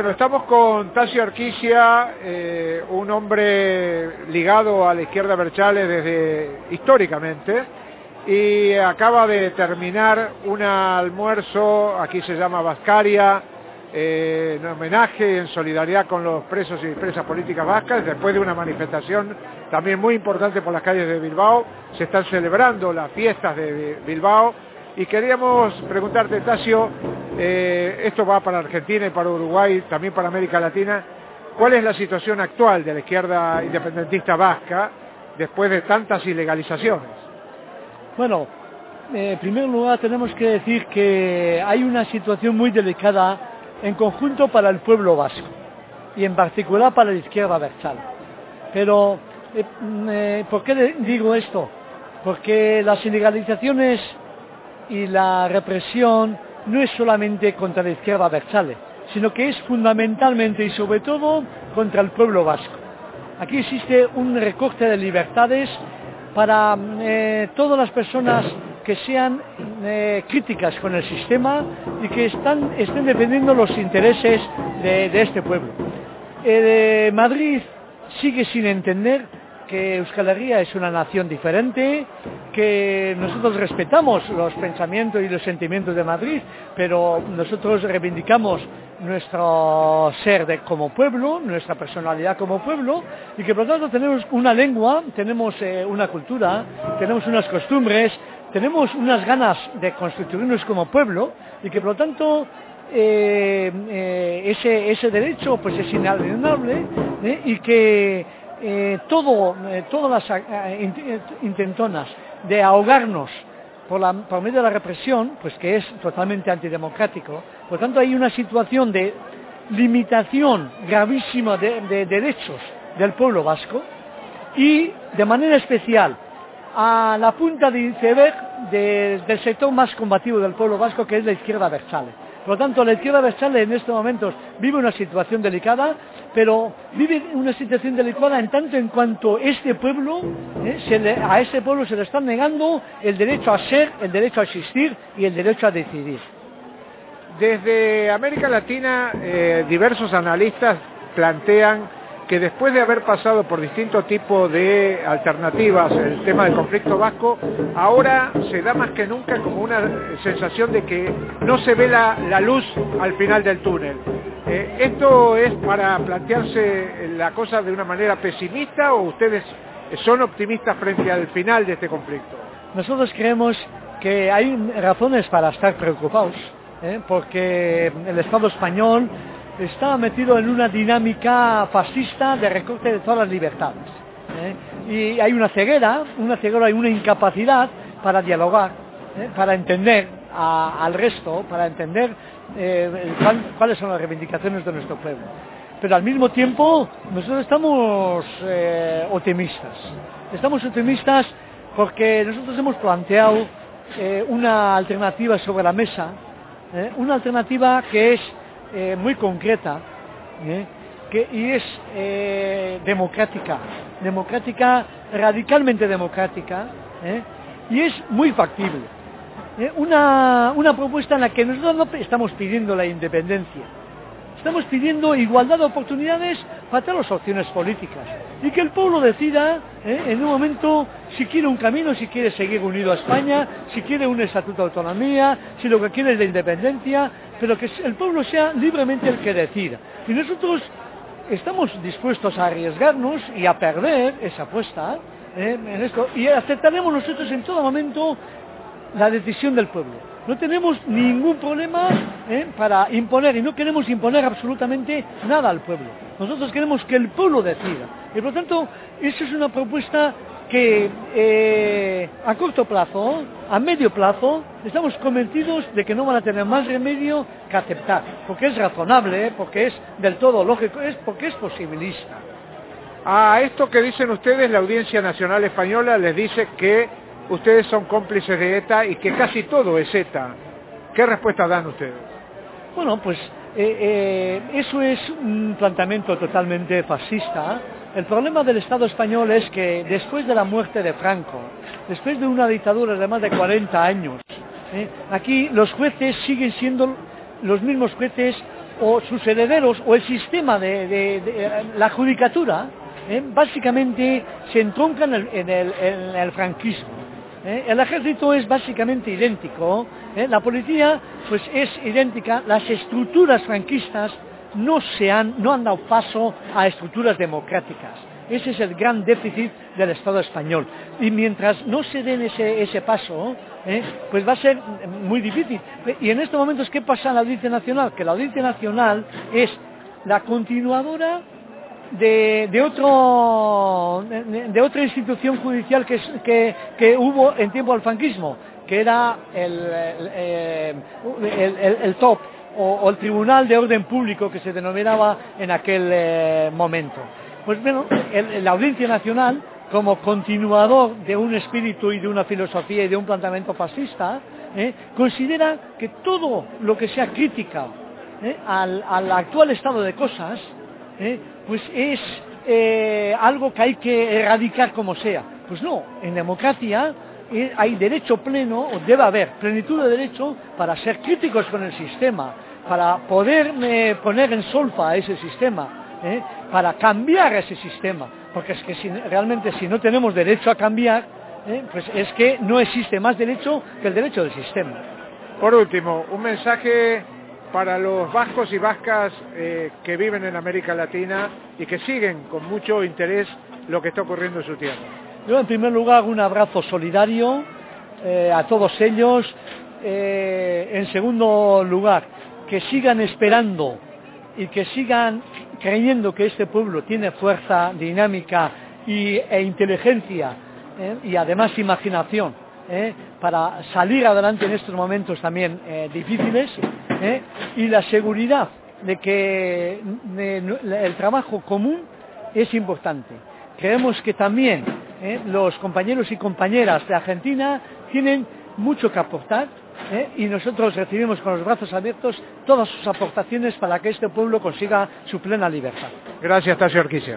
Bueno, estamos con Tasio Arquisia, un hombre ligado a la izquierda Berchale desde históricamente, y acaba de terminar un almuerzo, aquí se llama Vascaria, en homenaje, en solidaridad con los presos y presas políticas vascas, después de una manifestación también muy importante por las calles de Bilbao. Se están celebrando las fiestas de Bilbao, y queríamos preguntarte, Tasio, esto va para Argentina y para Uruguay, también para América Latina, ¿cuál es la situación actual de la izquierda independentista vasca después de tantas ilegalizaciones? Bueno, en primer lugar tenemos que decir que hay una situación muy delicada en conjunto para el pueblo vasco y en particular para la izquierda abertzale. Pero, ¿por qué digo esto? Porque las ilegalizaciones y la represión no es solamente contra la izquierda abertzale, sino que es fundamentalmente y sobre todo contra el pueblo vasco. Aquí existe un recorte de libertades para todas las personas que sean críticas con el sistema y que estén defendiendo los intereses de este pueblo. Madrid sigue sin entender que Euskal Herria es una nación diferente, que nosotros respetamos los pensamientos y los sentimientos de Madrid, pero nosotros reivindicamos nuestro ser como pueblo, nuestra personalidad como pueblo, y que por lo tanto tenemos una lengua, tenemos una cultura, tenemos unas costumbres, tenemos unas ganas de constituirnos como pueblo, y que por lo tanto ese derecho pues es inalienable, y que todas las intentonas de ahogarnos por medio de la represión, pues que es totalmente antidemocrático. Por tanto, hay una situación de limitación gravísima de derechos del pueblo vasco, y de manera especial a la punta de iceberg del sector más combativo del pueblo vasco, que es la izquierda abertzale. Por lo tanto, la izquierda abertzale en estos momentos vive una situación delicada, pero vive una situación delicada en tanto en cuanto este pueblo, a este pueblo se le está negando el derecho a ser, el derecho a existir y el derecho a decidir. Desde América Latina, diversos analistas plantean que después de haber pasado por distintos tipos de alternativas el tema del conflicto vasco, ahora se da más que nunca como una sensación de que no se ve la luz al final del túnel. ¿Esto es para plantearse la cosa de una manera pesimista, o ustedes son optimistas frente al final de este conflicto? Nosotros creemos que hay razones para estar preocupados, porque el Estado español está metido en una dinámica fascista de recorte de todas las libertades, y hay una ceguera y una incapacidad para dialogar, para entender al resto, para entender cuáles son las reivindicaciones de nuestro pueblo. Pero al mismo tiempo nosotros estamos optimistas porque nosotros hemos planteado una alternativa sobre la mesa, una alternativa que es muy concreta, y es democrática, radicalmente democrática, y es muy factible. Una propuesta en la que nosotros no estamos pidiendo la independencia, estamos pidiendo igualdad de oportunidades para todas las opciones políticas, y que el pueblo decida en un momento si quiere un camino, si quiere seguir unido a España, si quiere un estatuto de autonomía, si lo que quiere es la independencia, pero que el pueblo sea libremente el que decida. Y nosotros estamos dispuestos a arriesgarnos y a perder esa apuesta en esto, y aceptaremos nosotros en todo momento la decisión del pueblo. No tenemos ningún problema para imponer, y no queremos imponer absolutamente nada al pueblo. Nosotros queremos que el pueblo decida. Y por lo tanto, eso es una propuesta que a corto plazo, a medio plazo, estamos convencidos de que no van a tener más remedio que aceptar, porque es razonable, porque es del todo lógico, porque es posibilista. A esto que dicen ustedes, la Audiencia Nacional Española les dice que ustedes son cómplices de ETA y que casi todo es ETA. ¿Qué respuesta dan ustedes? Bueno, pues eso es un planteamiento totalmente fascista. El problema del Estado español es que después de la muerte de Franco, después de una dictadura de más de 40 años, aquí los jueces siguen siendo los mismos jueces o sus herederos o el sistema de la judicatura, básicamente se entroncan en el franquismo. El ejército es básicamente idéntico, la policía pues es idéntica, las estructuras franquistas no han dado paso a estructuras democráticas. Ese es el gran déficit del Estado español. Y mientras no se den ese paso, pues va a ser muy difícil. Y en estos momentos, ¿qué pasa en la Audiencia Nacional? Que la Audiencia Nacional es la continuadora de otra institución judicial que hubo en tiempo del franquismo, que era el TOP, o el Tribunal de Orden Público, que se denominaba en aquel momento. Pues bueno, la Audiencia Nacional, como continuador de un espíritu y de una filosofía y de un planteamiento fascista, considera que todo lo que sea crítica al actual estado de cosas, pues es algo que hay que erradicar como sea. Pues no, en democracia hay derecho pleno, o debe haber plenitud de derecho para ser críticos con el sistema, para poder poner en solfa a ese sistema, para cambiar ese sistema, porque es que realmente si no tenemos derecho a cambiar, pues es que no existe más derecho que el derecho del sistema. Por último, un mensaje para los vascos y vascas que viven en América Latina y que siguen con mucho interés lo que está ocurriendo en su tierra. Yo, en primer lugar, un abrazo solidario a todos ellos. En segundo lugar, que sigan esperando y que sigan creyendo que este pueblo tiene fuerza, dinámica e inteligencia, y además imaginación, para salir adelante en estos momentos también difíciles, y la seguridad de que el trabajo común es importante. Creemos que también los compañeros y compañeras de Argentina tienen mucho que aportar, y nosotros recibimos con los brazos abiertos todas sus aportaciones para que este pueblo consiga su plena libertad. Gracias, Tasio Arquicia.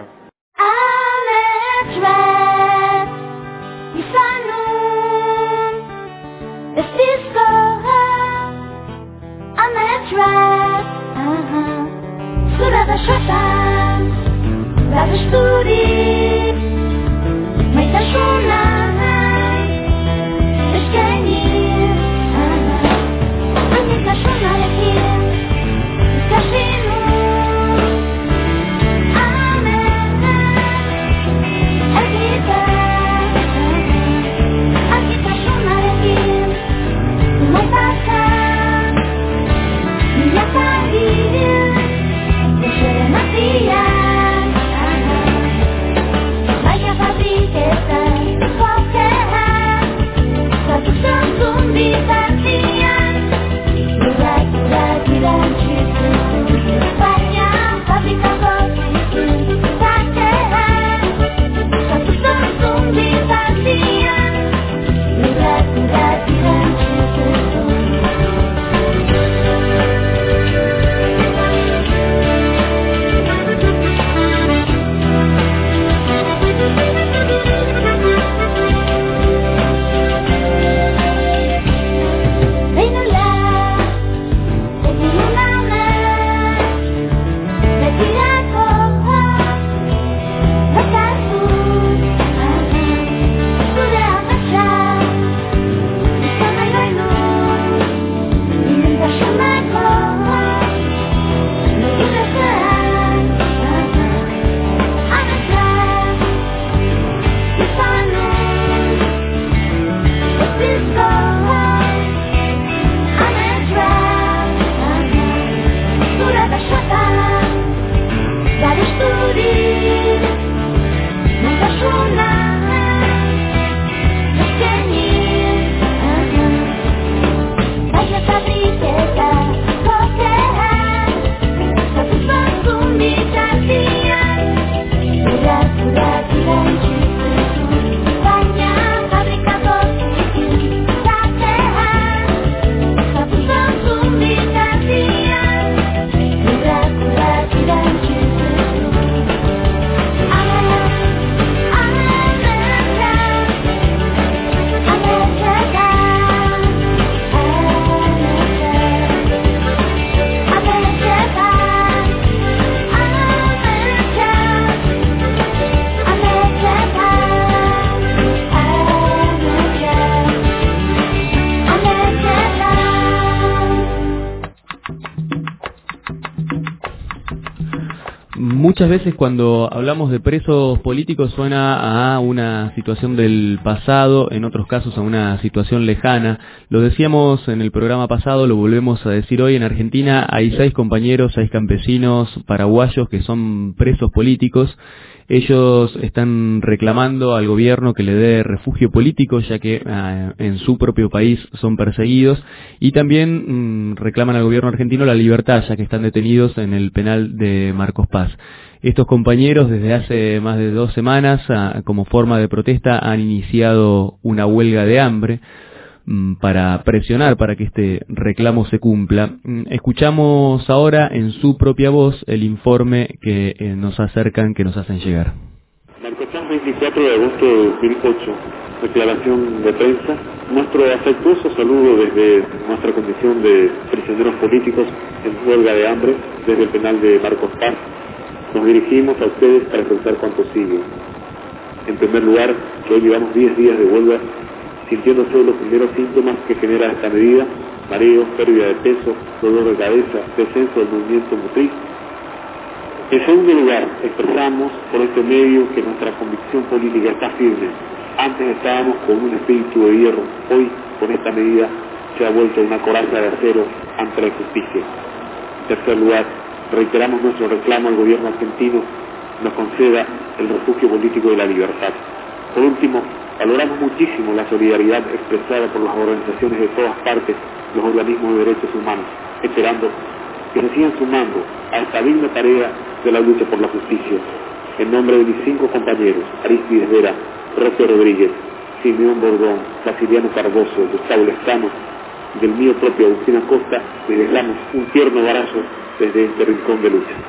Muchas veces cuando hablamos de presos políticos suena a una situación del pasado, en otros casos a una situación lejana. Lo decíamos en el programa pasado, lo volvemos a decir hoy. En Argentina hay 6 compañeros, 6 campesinos paraguayos que son presos políticos. Ellos están reclamando al gobierno que le dé refugio político, ya que en su propio país son perseguidos, y también reclaman al gobierno argentino la libertad, ya que están detenidos en el penal de Marcos Paz. Estos compañeros desde hace más de 2 semanas, como forma de protesta, han iniciado una huelga de hambre para presionar para que este reclamo se cumpla. Escuchamos ahora en su propia voz el informe que nos acercan, que nos hacen llegar. Marcos Paz, 24 de agosto de 2008, declaración de prensa. Nuestro afectuoso saludo desde nuestra condición de prisioneros políticos en huelga de hambre desde el penal de Marcos Paz. Nos dirigimos a ustedes para expresar cuanto sigue. En primer lugar, que hoy llevamos 10 días de huelga, sintiéndose los primeros síntomas que genera esta medida: mareos, pérdida de peso, dolor de cabeza, descenso del movimiento motriz. En segundo lugar, expresamos por este medio que nuestra convicción política está firme. Antes estábamos con un espíritu de hierro, hoy con esta medida se ha vuelto una coraza de acero ante la injusticia. En tercer lugar, reiteramos nuestro reclamo al gobierno argentino nos conceda el refugio político de la libertad. Por último, valoramos muchísimo la solidaridad expresada por las organizaciones de todas partes, los organismos de derechos humanos, esperando que se sigan sumando a esta digna tarea de la lucha por la justicia. En nombre de mis 5 compañeros, Aristides Vera, Roque Rodríguez, Simeón Bordón, Basiliano Cardoso, Gustavo Lescano, del mío propio Agustín Acosta, les damos un tierno abrazo desde este rincón de lucha.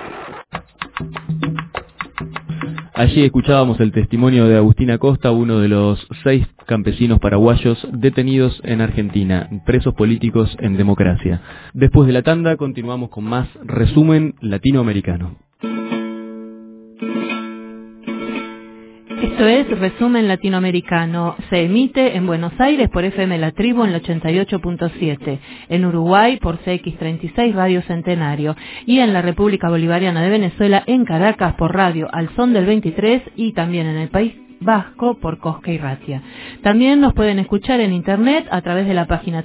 Allí escuchábamos el testimonio de Agustín Acosta, uno de los 6 campesinos paraguayos detenidos en Argentina, presos políticos en democracia. Después de la tanda continuamos con más resumen latinoamericano. Esto es Resumen Latinoamericano. Se emite en Buenos Aires por FM La Tribu en el 88.7, en Uruguay por CX36 Radio Centenario y en la República Bolivariana de Venezuela en Caracas por Radio Al Son del 23 y también en el País Vasco por Cosca y Ratia. También nos pueden escuchar en internet a través de la página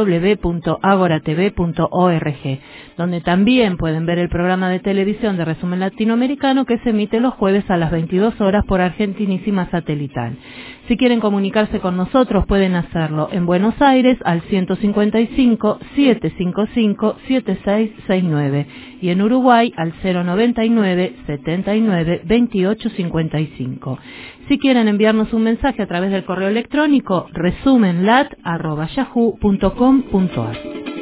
www.agoratv.org, donde también pueden ver el programa de televisión de Resumen Latinoamericano que se emite los jueves a las 22 horas por Argentinísima Satelital. Si quieren comunicarse con nosotros pueden hacerlo en Buenos Aires al 155-755-7669 y en Uruguay al 099-79-2855. Si quieren enviarnos un mensaje a través del correo electrónico resumenlat@yahoo.com.ar.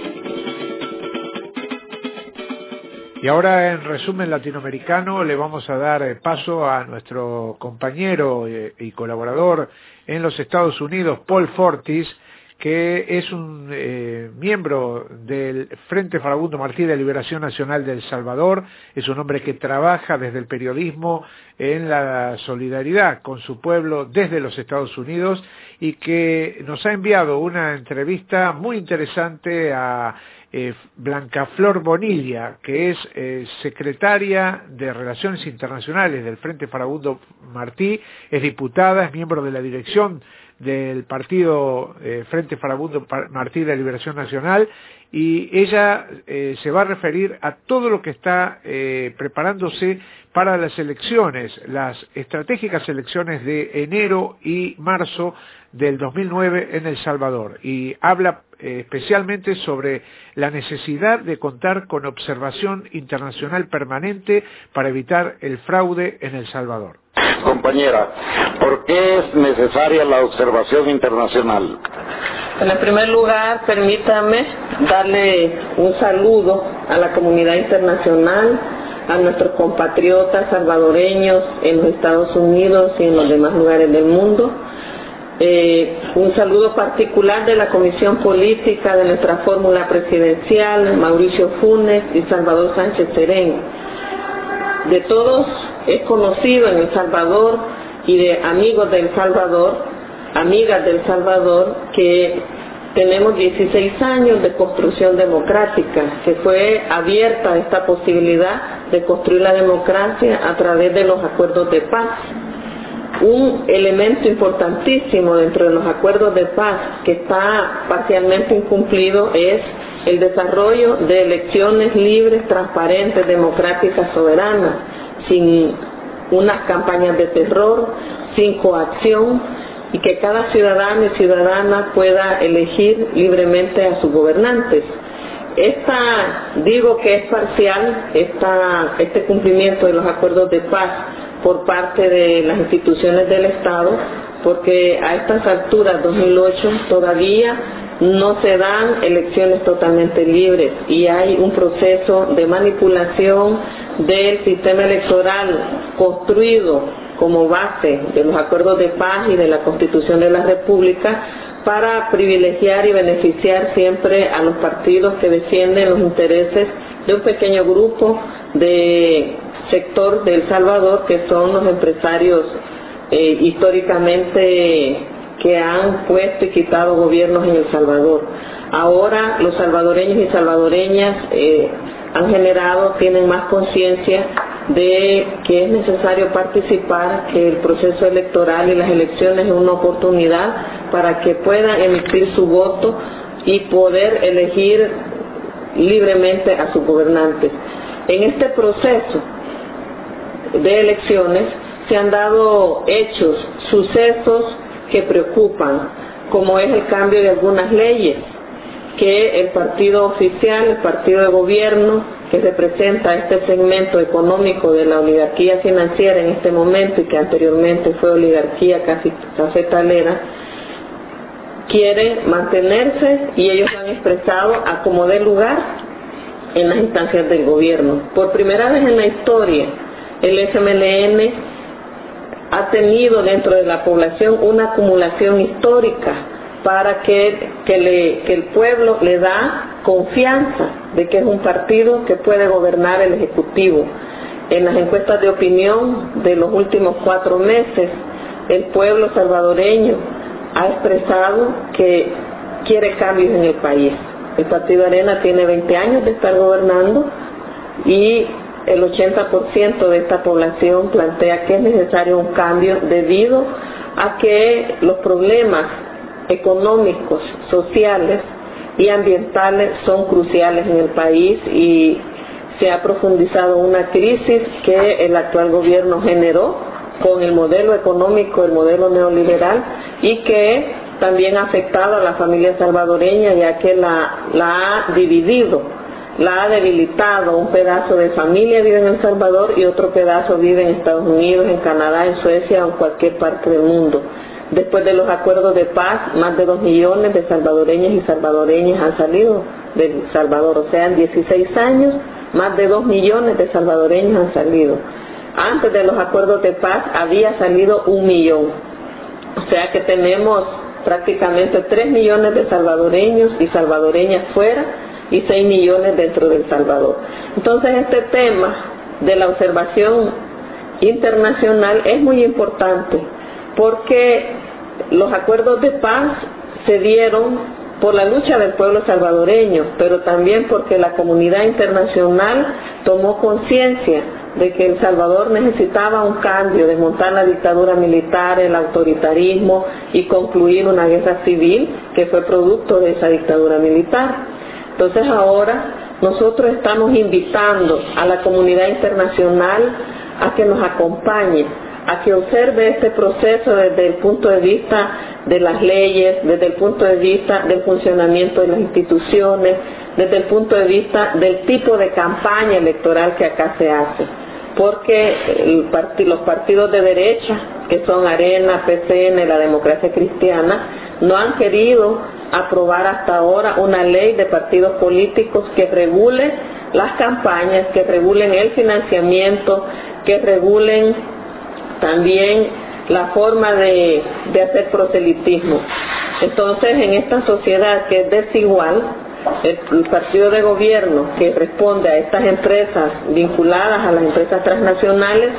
Y ahora en Resumen Latinoamericano le vamos a dar paso a nuestro compañero y colaborador en los Estados Unidos, Paul Fortis, que es un miembro del Frente Farabundo Martí de Liberación Nacional de El Salvador. Es un hombre que trabaja desde el periodismo en la solidaridad con su pueblo desde los Estados Unidos y que nos ha enviado una entrevista muy interesante a Blanca Flor Bonilla, que es secretaria de Relaciones Internacionales del Frente Farabundo Martí, es diputada, es miembro de la dirección del partido Frente Farabundo Martí de la Liberación Nacional, y ella se va a referir a todo lo que está preparándose para las elecciones, las estratégicas elecciones de enero y marzo del 2009 en El Salvador, y habla especialmente sobre la necesidad de contar con observación internacional permanente para evitar el fraude en El Salvador. Compañera, ¿por qué es necesaria la observación internacional? En primer lugar, permítame darle un saludo a la comunidad internacional, a nuestros compatriotas salvadoreños en los Estados Unidos y en los demás lugares del mundo. Un saludo particular de la Comisión Política de nuestra fórmula presidencial, Mauricio Funes y Salvador Sánchez Serén. De todos es conocido en El Salvador y de amigos de El Salvador, amigas de El Salvador, que tenemos 16 años de construcción democrática, que fue abierta esta posibilidad de construir la democracia a través de los acuerdos de paz. Un elemento importantísimo dentro de los acuerdos de paz que está parcialmente incumplido es el desarrollo de elecciones libres, transparentes, democráticas, soberanas, sin unas campañas de terror, sin coacción, y que cada ciudadano y ciudadana pueda elegir libremente a sus gobernantes. Digo que es parcial este cumplimiento de los acuerdos de paz por parte de las instituciones del Estado, porque a estas alturas, 2008, todavía no se dan elecciones totalmente libres y hay un proceso de manipulación del sistema electoral construido como base de los acuerdos de paz y de la Constitución de la República para privilegiar y beneficiar siempre a los partidos que defienden los intereses de un pequeño grupo de sector de El Salvador, que son los empresarios históricamente que han puesto y quitado gobiernos en El Salvador. Ahora los salvadoreños y salvadoreñas tienen más conciencia de que es necesario participar, que el proceso electoral y las elecciones es una oportunidad para que puedan emitir su voto y poder elegir libremente a sus gobernantes. En este proceso de elecciones se han dado hechos, sucesos que preocupan, como es el cambio de algunas leyes que el partido oficial, el partido de gobierno que representa este segmento económico de la oligarquía financiera en este momento y que anteriormente fue oligarquía casi cafetalera, quiere mantenerse y ellos lo han expresado a como dé lugar en las instancias del gobierno. Por primera vez en la historia, el FMLN ha tenido dentro de la población una acumulación histórica para que el pueblo le da confianza de que es un partido que puede gobernar el Ejecutivo. En las encuestas de opinión de los últimos 4 meses, el pueblo salvadoreño ha expresado que quiere cambios en el país. El Partido Arena tiene 20 años de estar gobernando y el 80% de esta población plantea que es necesario un cambio debido a que los problemas económicos, sociales y ambientales son cruciales en el país y se ha profundizado una crisis que el actual gobierno generó con el modelo económico, el modelo neoliberal, y que también ha afectado a la familia salvadoreña, ya que la ha dividido, la ha debilitado. Un pedazo de familia vive en El Salvador y otro pedazo vive en Estados Unidos, en Canadá, en Suecia o en cualquier parte del mundo. Después de los acuerdos de paz, más de 2 millones de salvadoreños y salvadoreñas han salido de El Salvador. O sea, en 16 años, más de 2 millones de salvadoreños han salido. Antes de los acuerdos de paz había salido 1 millón. O sea que tenemos prácticamente 3 millones de salvadoreños y salvadoreñas fuera y 6 millones dentro de El Salvador. Entonces este tema de la observación internacional es muy importante porque los acuerdos de paz se dieron por la lucha del pueblo salvadoreño, pero también porque la comunidad internacional tomó conciencia de que El Salvador necesitaba un cambio, desmontar la dictadura militar, el autoritarismo y concluir una guerra civil que fue producto de esa dictadura militar. Entonces ahora nosotros estamos invitando a la comunidad internacional a que nos acompañe, a que observe este proceso desde el punto de vista de las leyes, desde el punto de vista del funcionamiento de las instituciones, desde el punto de vista del tipo de campaña electoral que acá se hace. Porque los partidos de derecha, que son Arena, PCN, la Democracia Cristiana, no han querido aprobar hasta ahora una ley de partidos políticos que regule las campañas, que regulen el financiamiento, que regulen también la forma de hacer proselitismo. Entonces, en esta sociedad que es desigual, el partido de gobierno que responde a estas empresas vinculadas a las empresas transnacionales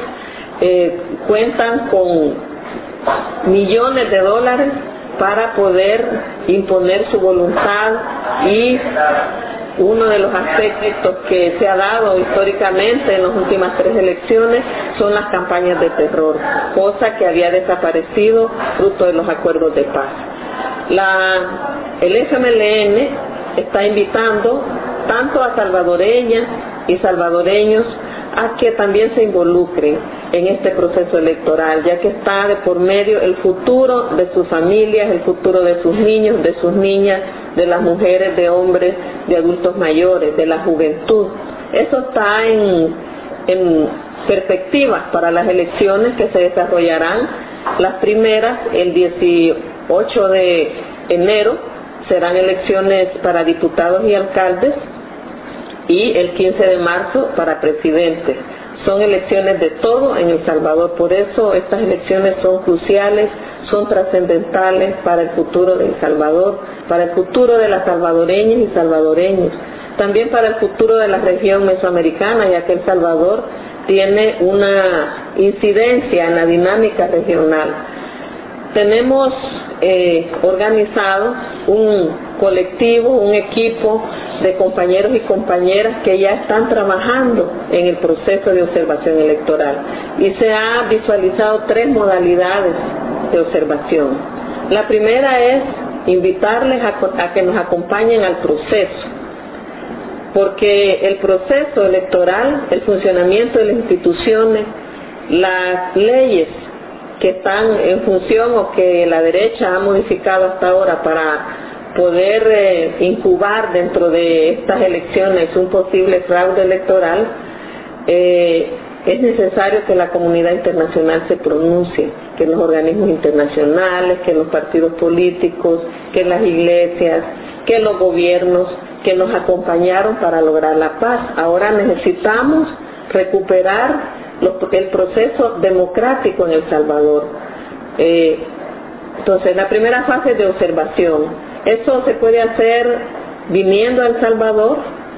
cuentan con millones de dólares para poder imponer su voluntad y uno de los aspectos que se ha dado históricamente en las últimas 3 elecciones son las campañas de terror, cosa que había desaparecido fruto de los acuerdos de paz. El FMLN está invitando tanto a salvadoreñas y salvadoreños a que también se involucren en este proceso electoral, ya que está de por medio el futuro de sus familias, el futuro de sus niños, de sus niñas, de las mujeres, de hombres, de adultos mayores, de la juventud. Eso está en perspectivas para las elecciones que se desarrollarán. Las primeras, el 18 de enero, serán elecciones para diputados y alcaldes, y el 15 de marzo para presidente. Son elecciones de todo en El Salvador, por eso estas elecciones son cruciales, son trascendentales para el futuro de El Salvador, para el futuro de las salvadoreñas y salvadoreños, también para el futuro de la región mesoamericana, ya que El Salvador tiene una incidencia en la dinámica regional. Tenemos organizado un colectivo, un equipo de compañeros y compañeras que ya están trabajando en el proceso de observación electoral, y se ha visualizado 3 modalidades de observación. La primera es invitarles a que nos acompañen al proceso, porque el proceso electoral, el funcionamiento de las instituciones, las leyes que están en función o que la derecha ha modificado hasta ahora para poder incubar dentro de estas elecciones un posible fraude electoral, es necesario que la comunidad internacional se pronuncie, que los organismos internacionales, que los partidos políticos, que las iglesias, que los gobiernos que nos acompañaron para lograr la paz. Ahora necesitamos recuperar el proceso democrático en El Salvador. Entonces, la primera fase es de observación. Eso se puede hacer viniendo a El Salvador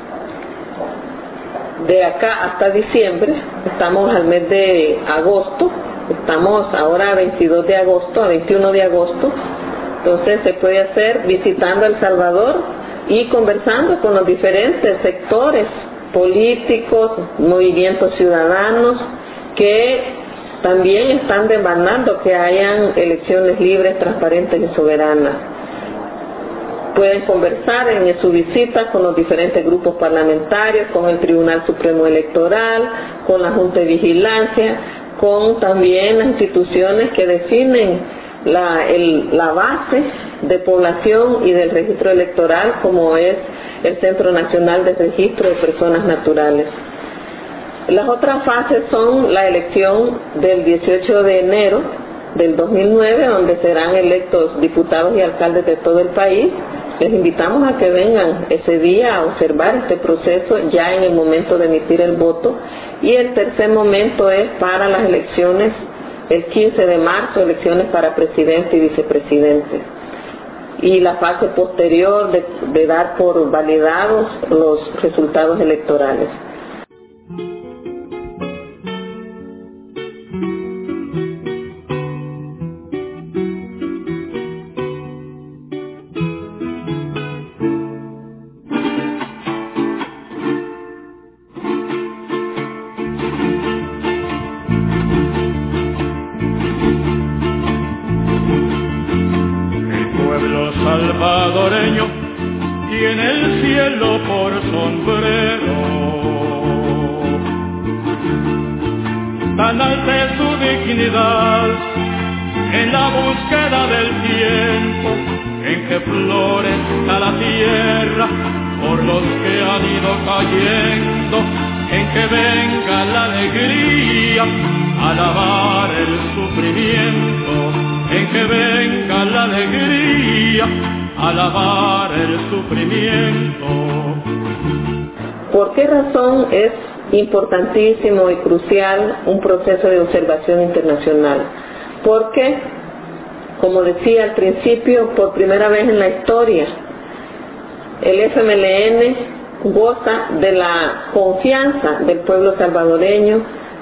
de acá hasta diciembre. Estamos al mes de agosto, estamos ahora a 22 de agosto, a 21 de agosto. Entonces se puede hacer visitando El Salvador y conversando con los diferentes sectores políticos, movimientos ciudadanos que también están demandando que hayan elecciones libres, transparentes y soberanas. Pueden conversar en su visita con los diferentes grupos parlamentarios, con el Tribunal Supremo Electoral, con la Junta de Vigilancia, con también las instituciones que definen la base de población y del registro electoral, como es el Centro Nacional de Registro de Personas Naturales. Las otras fases son la elección del 18 de enero del 2009, donde serán electos diputados y alcaldes de todo el país. Les invitamos a que vengan ese día a observar este proceso ya en el momento de emitir el voto. Y el tercer momento es para las elecciones, el 15 de marzo, elecciones para presidente y vicepresidente. Y la fase posterior de dar por validados los resultados electorales. Salvadoreño tiene el cielo por sombrero, tan alta es su dignidad en la búsqueda del tiempo en que florezca la tierra por los que han ido cayendo, en que venga la alegría a lavar el sufrimiento, en que venga la alegría a lavar el sufrimiento. ¿Por qué razón es importantísimo y crucial un proceso de observación internacional? Porque, como decía al principio, por primera vez en la historia, el FMLN goza de la confianza del pueblo salvadoreño,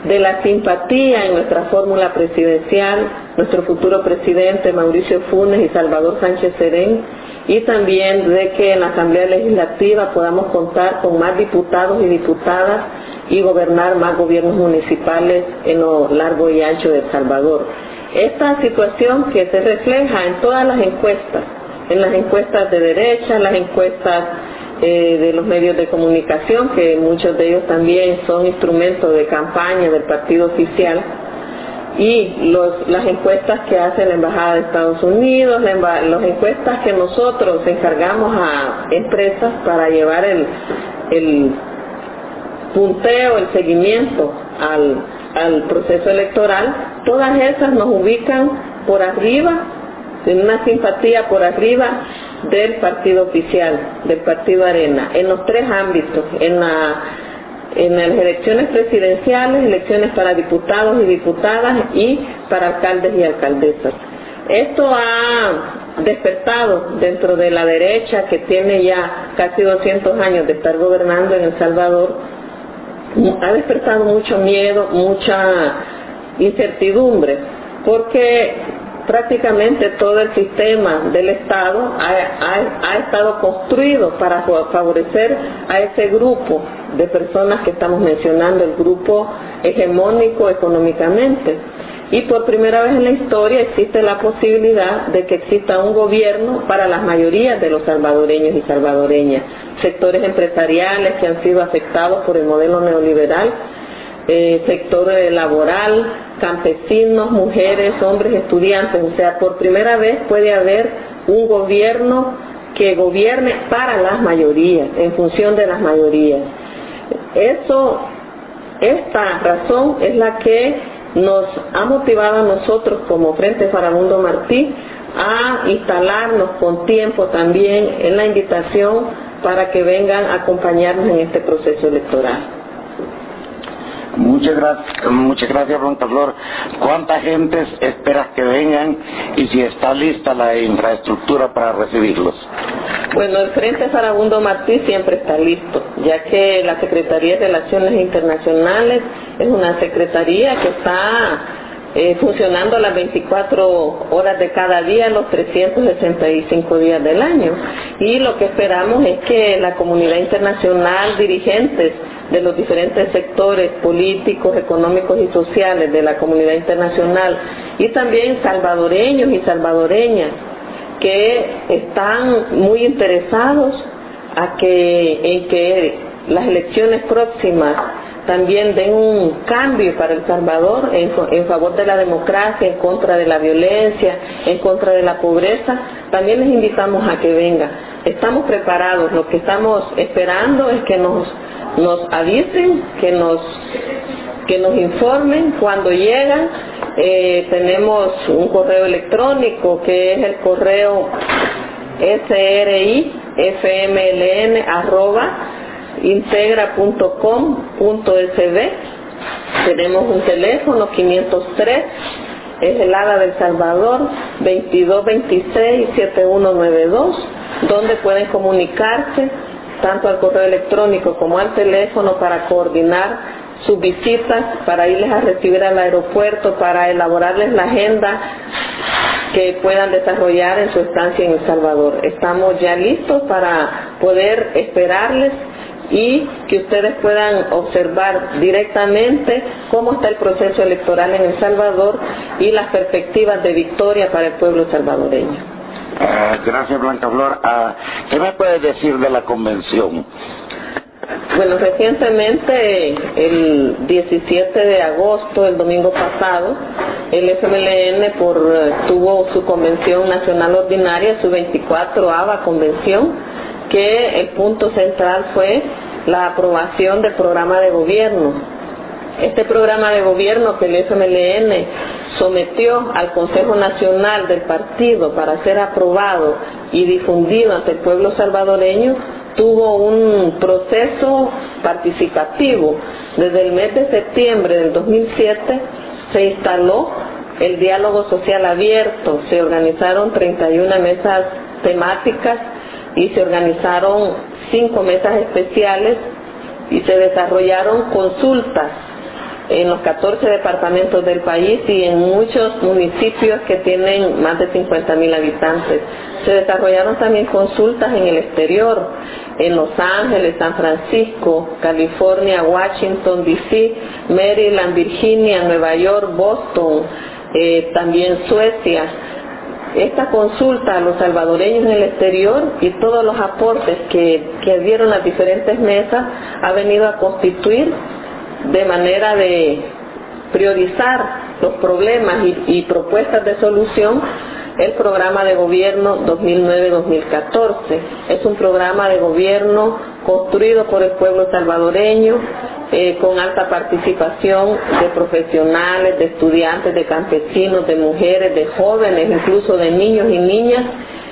de la simpatía en nuestra fórmula presidencial, nuestro futuro presidente Mauricio Funes y Salvador Sánchez Serén, y también de que en la Asamblea Legislativa podamos contar con más diputados y diputadas y gobernar más gobiernos municipales en lo largo y ancho de El Salvador. Esta situación que se refleja en todas las encuestas, en las encuestas de derecha, en las encuestas de los medios de comunicación, que muchos de ellos también son instrumentos de campaña del partido oficial, y las encuestas que hace la Embajada de Estados Unidos, las encuestas que nosotros encargamos a empresas para llevar el punteo, el seguimiento al proceso electoral, todas esas nos ubican por arriba, en una simpatía por arriba del partido oficial, del partido Arena, en los tres ámbitos, en las elecciones presidenciales, elecciones para diputados y diputadas y para alcaldes y alcaldesas. Esto ha despertado dentro de la derecha, que tiene ya casi 200 años de estar gobernando en El Salvador, ha despertado mucho miedo, mucha incertidumbre, porque prácticamente todo el sistema del Estado ha estado construido para favorecer a ese grupo de personas que estamos mencionando, el grupo hegemónico económicamente. Y por primera vez en la historia existe la posibilidad de que exista un gobierno para las mayorías de los salvadoreños y salvadoreñas, sectores empresariales que han sido afectados por el modelo neoliberal, sector laboral, campesinos, mujeres, hombres, estudiantes. O sea, por primera vez puede haber un gobierno que gobierne para las mayorías, en función de las mayorías. Esta razón es la que nos ha motivado a nosotros como Frente Farabundo Martí a instalarnos con tiempo también en la invitación para que vengan a acompañarnos en este proceso electoral. Muchas gracias, Blanca Flor. ¿Cuánta gente esperas que vengan y si está lista la infraestructura para recibirlos? Bueno, el Frente Farabundo Martí siempre está listo, ya que la Secretaría de Relaciones Internacionales es una secretaría que está funcionando las 24 horas de cada día, los 365 días del año. Y lo que esperamos es que la comunidad internacional, dirigentes de los diferentes sectores políticos, económicos y sociales de la comunidad internacional, y también salvadoreños y salvadoreñas que están muy interesados en que las elecciones próximas también den un cambio para El Salvador en favor de la democracia, en contra de la violencia, en contra de la pobreza. También les invitamos a que vengan. Estamos preparados, lo que estamos esperando es que nos avisen, que nos informen cuando llegan. Tenemos un correo electrónico que es el correo srimln@integra.com.sb. Tenemos un teléfono 503, es el ADA del Salvador, 2226-7192, donde pueden comunicarse tanto al correo electrónico como al teléfono para coordinar sus visitas, para irles a recibir al aeropuerto, para elaborarles la agenda que puedan desarrollar en su estancia en El Salvador. Estamos ya listos para poder esperarles y que ustedes puedan observar directamente cómo está el proceso electoral en El Salvador y las perspectivas de victoria para el pueblo salvadoreño. Gracias, Blanca Flor. ¿Qué me puedes decir de la convención? Bueno, recientemente, el 17 de agosto, el domingo pasado, el FMLN tuvo su convención nacional ordinaria, su 24ª convención, que el punto central fue la aprobación del programa de gobierno. Este programa de gobierno que el FMLN sometió al Consejo Nacional del partido para ser aprobado y difundido ante el pueblo salvadoreño, tuvo un proceso participativo. Desde el mes de septiembre del 2007 se instaló el diálogo social abierto, se organizaron 31 mesas temáticas y se organizaron 5 mesas especiales y se desarrollaron consultas en los 14 departamentos del país y en muchos municipios que tienen más de 50.000 habitantes. Se desarrollaron también consultas en el exterior, en Los Ángeles, San Francisco, California, Washington, D.C., Maryland, Virginia, Nueva York, Boston, también Suecia. Esta consulta a los salvadoreños en el exterior y todos los aportes que dieron las diferentes mesas ha venido a constituir de manera de priorizar los problemas y propuestas de solución el programa de gobierno 2009-2014. Es un programa de gobierno construido por el pueblo salvadoreño, con alta participación de profesionales, de estudiantes, de campesinos, de mujeres, de jóvenes, incluso de niños y niñas,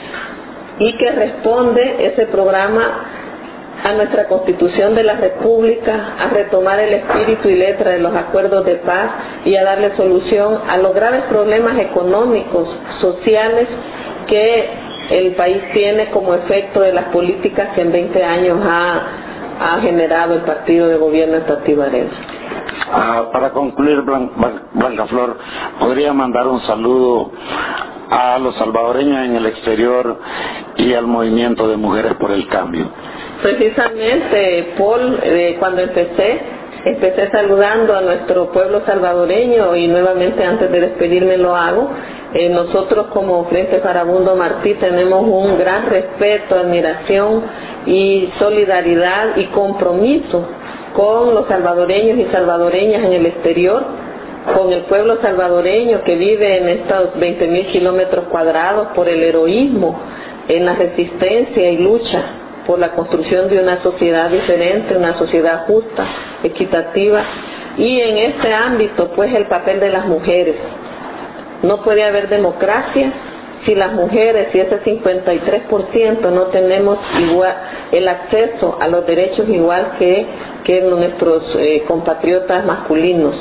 y que responde ese programa a nuestra Constitución de la República, a retomar el espíritu y letra de los acuerdos de paz y a darle solución a los graves problemas económicos, sociales que el país tiene como efecto de las políticas que en 20 años ha generado el partido de gobierno estativo Arena. Para concluir, Blanca Flor, ¿podría mandar un saludo a los salvadoreños en el exterior y al movimiento de Mujeres por el Cambio? Precisamente, Paul, cuando empecé saludando a nuestro pueblo salvadoreño y nuevamente antes de despedirme lo hago. Nosotros como Frente Farabundo Martí tenemos un gran respeto, admiración y solidaridad y compromiso con los salvadoreños y salvadoreñas en el exterior, con el pueblo salvadoreño que vive en estos 20.000 kilómetros cuadrados por el heroísmo, en la resistencia y lucha por la construcción de una sociedad diferente, una sociedad justa, equitativa, y en este ámbito pues el papel de las mujeres. No puede haber democracia si las mujeres, si ese 53% no tenemos igual el acceso a los derechos igual que nuestros compatriotas masculinos.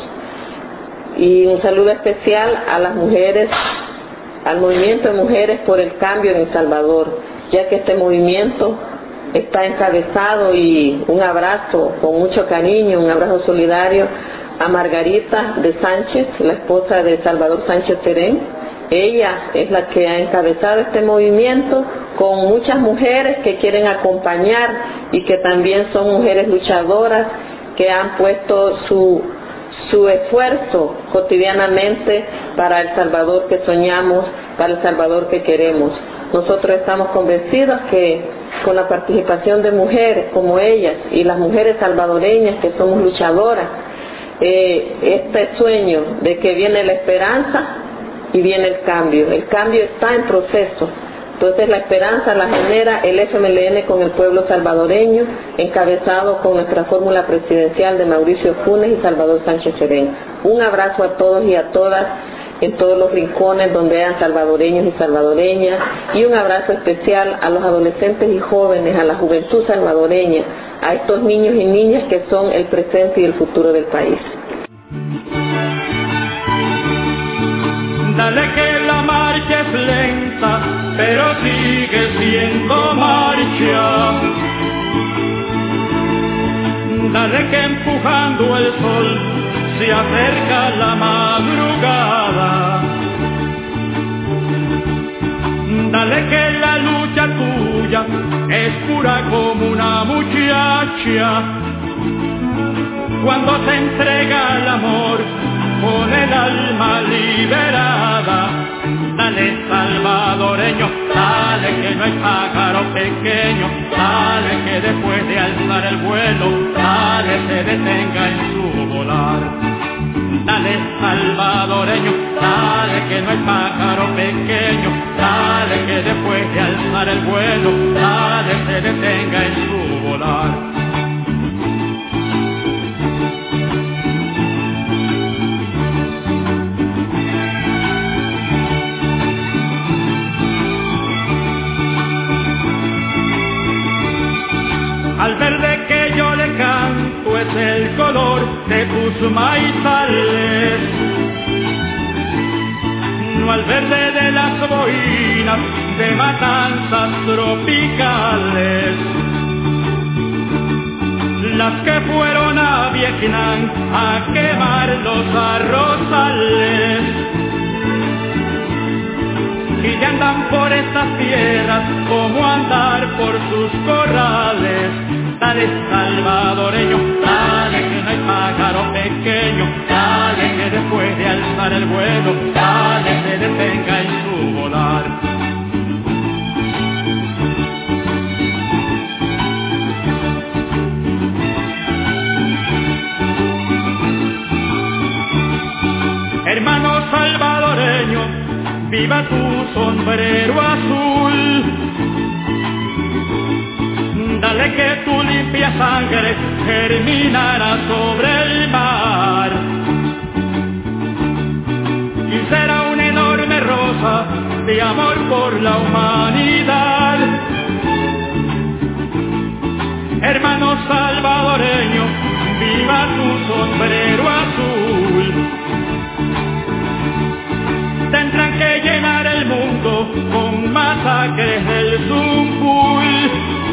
Y un saludo especial a las mujeres, al movimiento de Mujeres por el Cambio en El Salvador, ya que este movimiento está encabezado, y un abrazo con mucho cariño, un abrazo solidario a Margarita de Sánchez, la esposa de Salvador Sánchez Serén. Ella es la que ha encabezado este movimiento con muchas mujeres que quieren acompañar y que también son mujeres luchadoras que han puesto su esfuerzo cotidianamente para el Salvador que soñamos, para el Salvador que queremos. Nosotros estamos convencidos que con la participación de mujeres como ellas y las mujeres salvadoreñas que somos luchadoras, este sueño de que viene la esperanza y viene el cambio está en proceso. Entonces la esperanza la genera el FMLN con el pueblo salvadoreño, encabezado con nuestra fórmula presidencial de Mauricio Funes y Salvador Sánchez Serén. Un abrazo a todos y a todas en todos los rincones donde hayan salvadoreños y salvadoreñas, y un abrazo especial a los adolescentes y jóvenes, a la juventud salvadoreña, a estos niños y niñas que son el presente y el futuro del país. Dale que la marcha es lenta, pero sigue siendo marcha. Dale que empujando el sol se acerca la madrugada. Dale que la lucha tuya es pura como una muchacha. Cuando se entrega el amor con el alma liberada, dale salvadoreño, dale que no hay pájaro pequeño, dale que después de alzar el vuelo, dale se detenga en su volar. Dale salvadoreño, dale que no hay pájaro pequeño, dale que después de alzar el vuelo, dale se detenga en su volar. Al verde que yo le canto es el color de tus maizales, no al verde de las boinas de matanzas tropicales. las que fueron a Vietnam a quemar los arrozales y ya andan por estas tierras como andar por sus corrales. Dale salvadoreño, dale que no hay pájaro pequeño, dale que después de alzar el vuelo, dale se detenga en su volar. Hermano salvadoreño, viva tu sombrero azul. Dale que tu limpia sangre germinará sobre el mar y será una enorme rosa de amor por la humanidad. Hermano salvadoreño, viva tu sombrero azul. Tendrán que llenar el mundo con masacres del Zumpul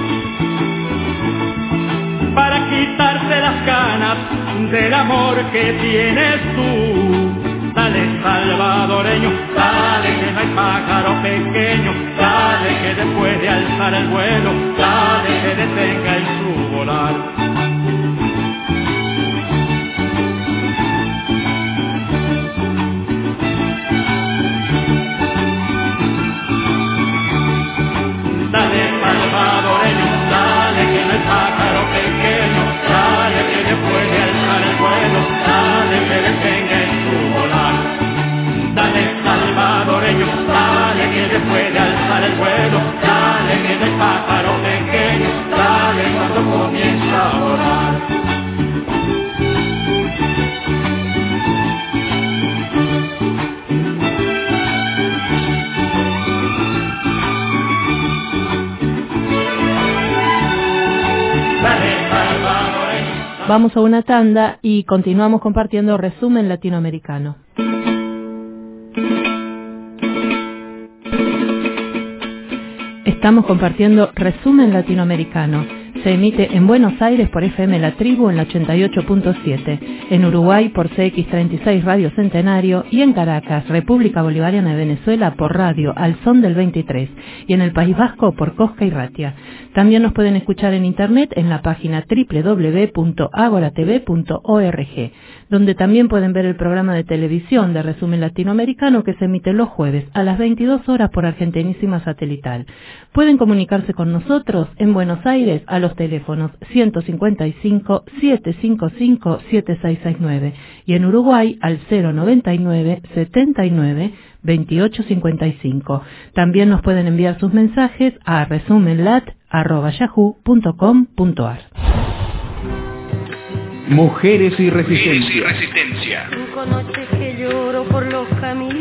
para quitarte las ganas del amor que tienes tú. Dale salvadoreño, dale que no hay pájaro pequeño, dale que después de alzar el vuelo, dale que detenga en su volar. Dale salvadoreño, dale que no hay pájaro pequeño, dale que después de alzar el vuelo, dale que detenga en su volar. Dale salvadoreño, dale que después de alzar el vuelo, dale que no hay pájaro pequeño, dale cuando comienza a volar. Vamos a una tanda y continuamos compartiendo Resumen Latinoamericano. Estamos compartiendo Resumen Latinoamericano. Se emite en Buenos Aires por FM La Tribu en la 88.7, en Uruguay por CX36 Radio Centenario y en Caracas, República Bolivariana de Venezuela por Radio Al Son del 23 y en el País Vasco por Cosca y Ratia. También nos pueden escuchar en internet en la página www.agoratv.org, donde también pueden ver el programa de televisión de Resumen Latinoamericano que se emite los jueves a las 22 horas por Argentinísima Satelital. Pueden comunicarse con nosotros en Buenos Aires a los teléfonos 155-755-7669 y en Uruguay al 099-79-2855. También nos pueden enviar sus mensajes a resumenlat@yahoo.com.ar. Mujeres y Resistencia. Cinco noches que lloro por los caminos.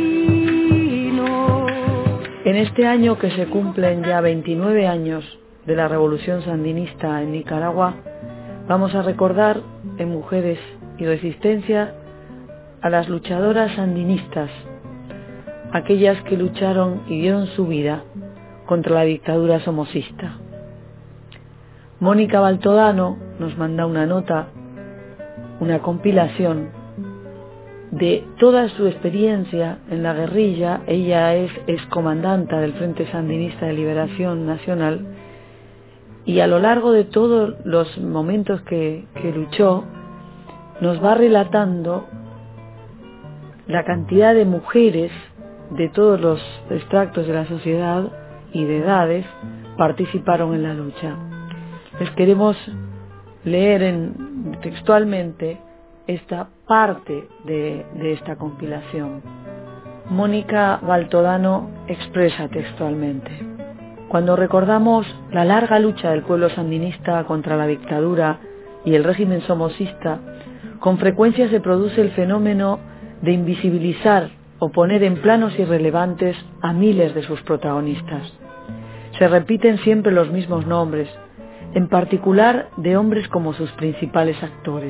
En este año que se cumplen ya 29 años de la Revolución Sandinista en Nicaragua, vamos a recordar en Mujeres y Resistencia a las luchadoras sandinistas, aquellas que lucharon y dieron su vida contra la dictadura somocista. Mónica Baltodano nos manda una nota, una compilación de toda su experiencia en la guerrilla. Ella es excomandanta del Frente Sandinista de Liberación Nacional y a lo largo de todos los momentos que luchó nos va relatando la cantidad de mujeres de todos los extractos de la sociedad y de edades participaron en la lucha. Les queremos leer textualmente esta parte de esta compilación. Mónica Baltodano expresa textualmente: cuando recordamos la larga lucha del pueblo sandinista contra la dictadura y el régimen somocista, con frecuencia se produce el fenómeno de invisibilizar o poner en planos irrelevantes a miles de sus protagonistas. Se repiten siempre los mismos nombres, en particular de hombres como sus principales actores.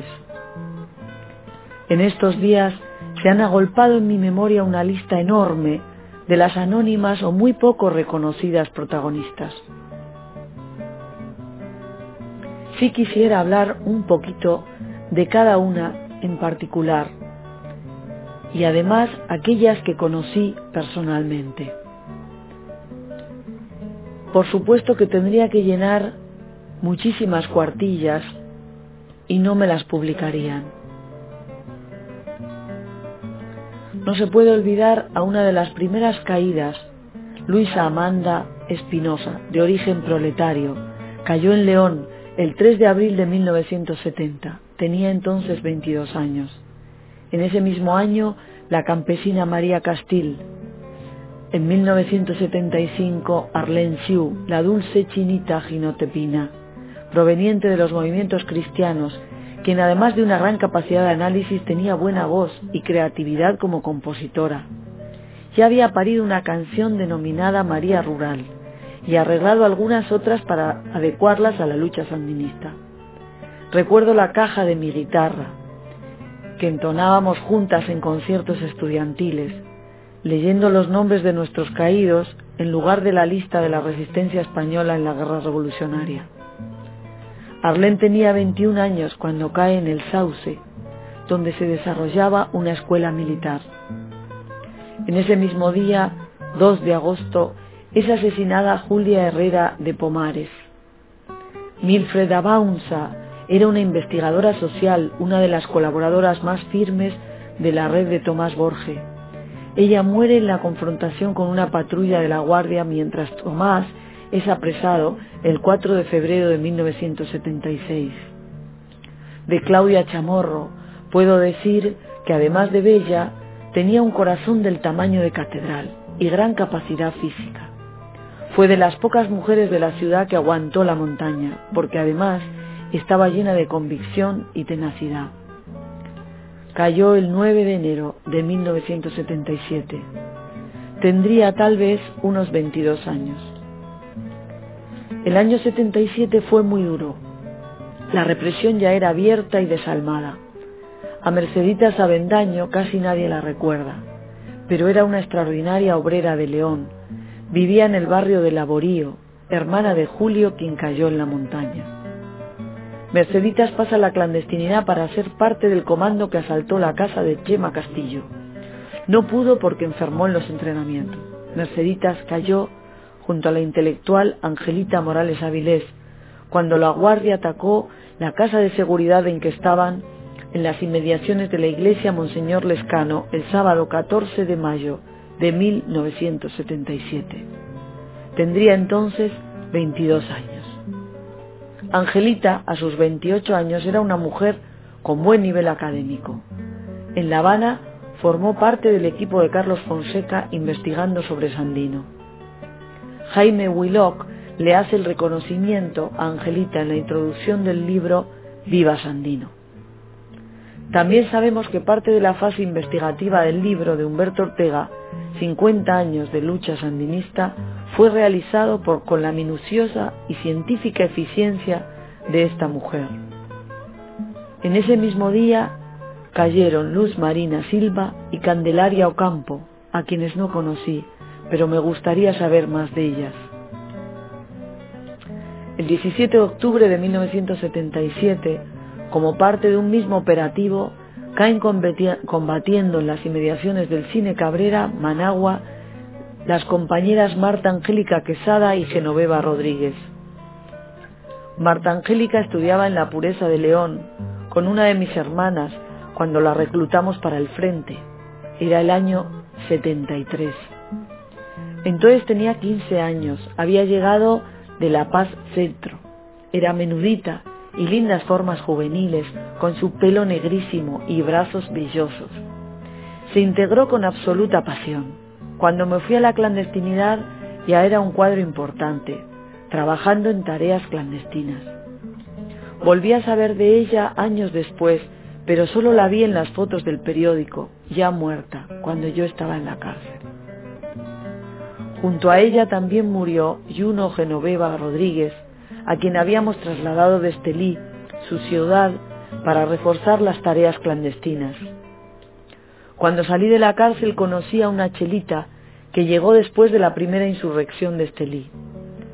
En estos días se han agolpado en mi memoria una lista enorme de las anónimas o muy poco reconocidas protagonistas. sí quisiera hablar un poquito de cada una en particular, y además aquellas que conocí personalmente. Por supuesto que tendría que llenar muchísimas cuartillas y no me las publicarían. No se puede olvidar a una de las primeras caídas, Luisa Amanda Espinosa, de origen proletario. Cayó en León el 3 de abril de 1970. Tenía entonces 22 años. En ese mismo año, la campesina María Castil. En 1975, Arlene Siu, la dulce chinita jinotepina, proveniente de los movimientos cristianos, quien además de una gran capacidad de análisis tenía buena voz y creatividad como compositora. Ya había parido una canción denominada María Rural y arreglado algunas otras para adecuarlas a la lucha sandinista. Recuerdo la caja de mi guitarra, que entonábamos juntas en conciertos estudiantiles, leyendo los nombres de nuestros caídos en lugar de la lista de la resistencia española en la guerra revolucionaria. Arlene tenía 21 años cuando cae en el Sauce, donde se desarrollaba una escuela militar. En ese mismo día, 2 de agosto, es asesinada Julia Herrera de Pomares. Milfreda Baunza era una investigadora social, una de las colaboradoras más firmes de la red de Tomás Borge. Ella muere en la confrontación con una patrulla de la Guardia mientras Tomás es apresado el 4 de febrero de 1976. De Claudia Chamorro puedo decir que además de bella, tenía un corazón del tamaño de catedral y gran capacidad física. Fue de las pocas mujeres de la ciudad que aguantó la montaña, porque además estaba llena de convicción y tenacidad. Cayó el 9 de enero de 1977. Tendría tal vez unos 22 años. El año 77 fue muy duro. La represión ya era abierta y desalmada. A Merceditas Avendaño casi nadie la recuerda, pero era una extraordinaria obrera de León. Vivía en el barrio de Laborío, hermana de Julio, quien cayó en la montaña. Merceditas pasa a la clandestinidad para ser parte del comando que asaltó la casa de Chema Castillo. No pudo porque enfermó en los entrenamientos. Merceditas cayó junto a la intelectual Angelita Morales Avilés, cuando la Guardia atacó la casa de seguridad en que estaban en las inmediaciones de la iglesia Monseñor Lescano el sábado 14 de mayo de 1977. Tendría entonces 22 años. Angelita, a sus 28 años, era una mujer con buen nivel académico. En La Habana formó parte del equipo de Carlos Fonseca investigando sobre Sandino. Jaime Willock le hace el reconocimiento a Angelita en la introducción del libro Viva Sandino. También sabemos que parte de la fase investigativa del libro de Humberto Ortega, 50 años de lucha sandinista, fue realizado con la minuciosa y científica eficiencia de esta mujer. En ese mismo día cayeron Luz Marina Silva y Candelaria Ocampo, a quienes no conocí, pero me gustaría saber más de ellas. El 17 de octubre de 1977, como parte de un mismo operativo, caen combatiendo en las inmediaciones del Cine Cabrera, Managua, las compañeras Marta Angélica Quesada y Genoveva Rodríguez. Marta Angélica estudiaba en La Pureza de León con una de mis hermanas cuando la reclutamos para el frente. Era el año 73. Entonces tenía 15 años, había llegado de La Paz Centro. Era menudita y lindas formas juveniles, con su pelo negrísimo y brazos brillosos. Se integró con absoluta pasión. Cuando me fui a la clandestinidad ya era un cuadro importante, trabajando en tareas clandestinas. Volví a saber de ella años después, pero solo la vi en las fotos del periódico, ya muerta, cuando yo estaba en la cárcel. Junto a ella también murió Juno Genoveva Rodríguez, a quien habíamos trasladado de Estelí, su ciudad, para reforzar las tareas clandestinas. Cuando salí de la cárcel conocí a una chelita que llegó después de la primera insurrección de Estelí.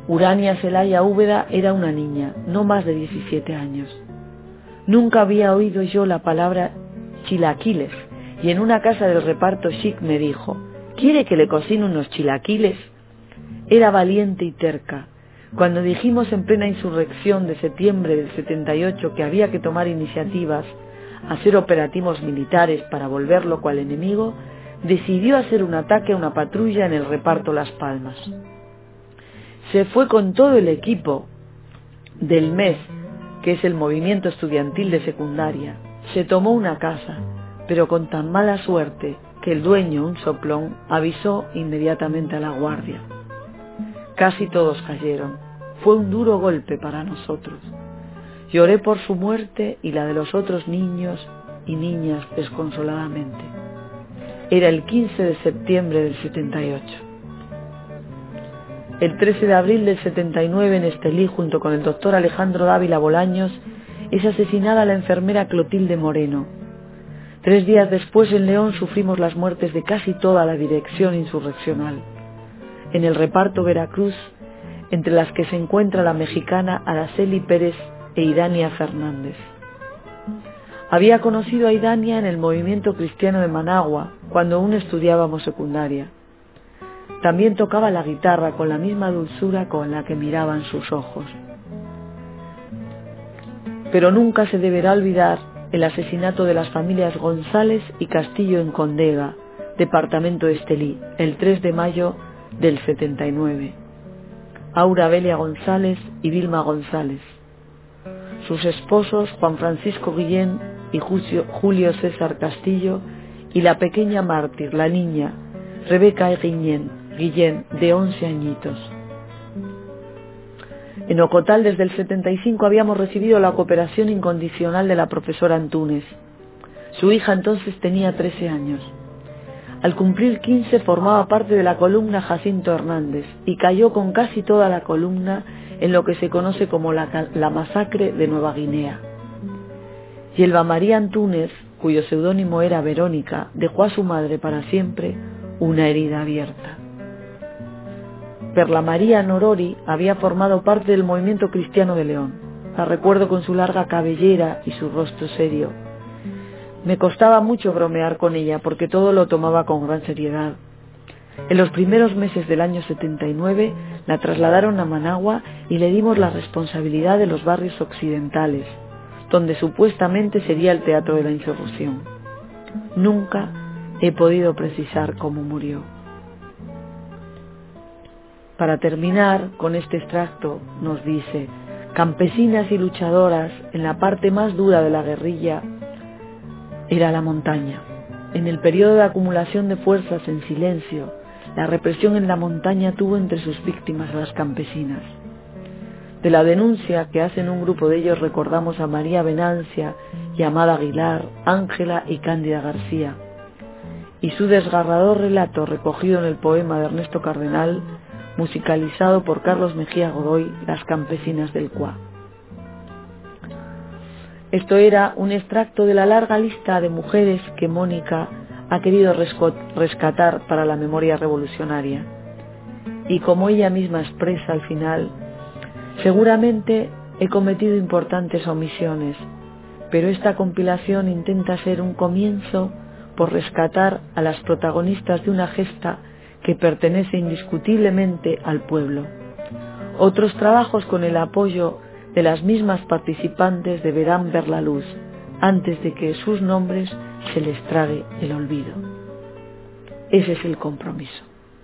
Urania Celaya Úbeda era una niña, no más de 17 años. Nunca había oído yo la palabra chilaquiles, y en una casa del reparto chic me dijo: ¿quiere que le cocine unos chilaquiles? Era valiente y terca. Cuando dijimos en plena insurrección de septiembre del 78 que había que tomar iniciativas, hacer operativos militares para volverlo cual enemigo, decidió hacer un ataque a una patrulla en el reparto Las Palmas. Se fue con todo el equipo del MES, que es el movimiento estudiantil de secundaria. Se tomó una casa, pero con tan mala suerte que el dueño, un soplón, avisó inmediatamente a la guardia. Casi todos cayeron. Fue un duro golpe para nosotros. Lloré por su muerte y la de los otros niños y niñas desconsoladamente. Era el 15 de septiembre del 78. El 13 de abril del 79 en Estelí, junto con el doctor Alejandro Dávila Bolaños, es asesinada la enfermera Clotilde Moreno. 3 días después en León sufrimos las muertes de casi toda la dirección insurreccional. En el reparto Veracruz, entre las que se encuentra la mexicana Araceli Pérez e Idania Fernández. Había conocido a Idania en el movimiento cristiano de Managua, cuando aún estudiábamos secundaria. También tocaba la guitarra con la misma dulzura con la que miraban sus ojos. Pero nunca se deberá olvidar el asesinato de las familias González y Castillo en Condega, departamento de Estelí, el 3 de mayo del 79. Aura Belia González y Vilma González. Sus esposos Juan Francisco Guillén y Julio César Castillo, y la pequeña mártir, la niña Rebeca Guillén, de 11 añitos. En Ocotal desde el 75 habíamos recibido la cooperación incondicional de la profesora Antúnez. Su hija entonces tenía 13 años. Al cumplir 15 formaba parte de la columna Jacinto Hernández y cayó con casi toda la columna en lo que se conoce como la masacre de Nueva Guinea. Yelva María Antúnez, cuyo seudónimo era Verónica, dejó a su madre para siempre una herida abierta. Perla María Norori había formado parte del movimiento cristiano de León. La recuerdo con su larga cabellera y su rostro serio. Me costaba mucho bromear con ella porque todo lo tomaba con gran seriedad. En los primeros meses del año 79 la trasladaron a Managua y le dimos la responsabilidad de los barrios occidentales, donde supuestamente sería el teatro de la insurrección. Nunca he podido precisar cómo murió. Para terminar con este extracto nos dice: campesinas y luchadoras, en la parte más dura de la guerrilla era la montaña. En el periodo de acumulación de fuerzas en silencio, la represión en la montaña tuvo entre sus víctimas a las campesinas. De la denuncia que hacen un grupo de ellos recordamos a María Venancia y Amada Aguilar, Ángela y Cándida García, y su desgarrador relato recogido en el poema de Ernesto Cardenal, musicalizado por Carlos Mejía Godoy, Las campesinas del Cuá. Esto era un extracto de la larga lista de mujeres que Mónica ha querido rescatar para la memoria revolucionaria. Y como ella misma expresa al final, seguramente he cometido importantes omisiones, pero esta compilación intenta ser un comienzo por rescatar a las protagonistas de una gesta que pertenece indiscutiblemente al pueblo. Otros trabajos con el apoyo de las mismas participantes deberán ver la luz antes de que sus nombres se les trague el olvido. Ese es el compromiso.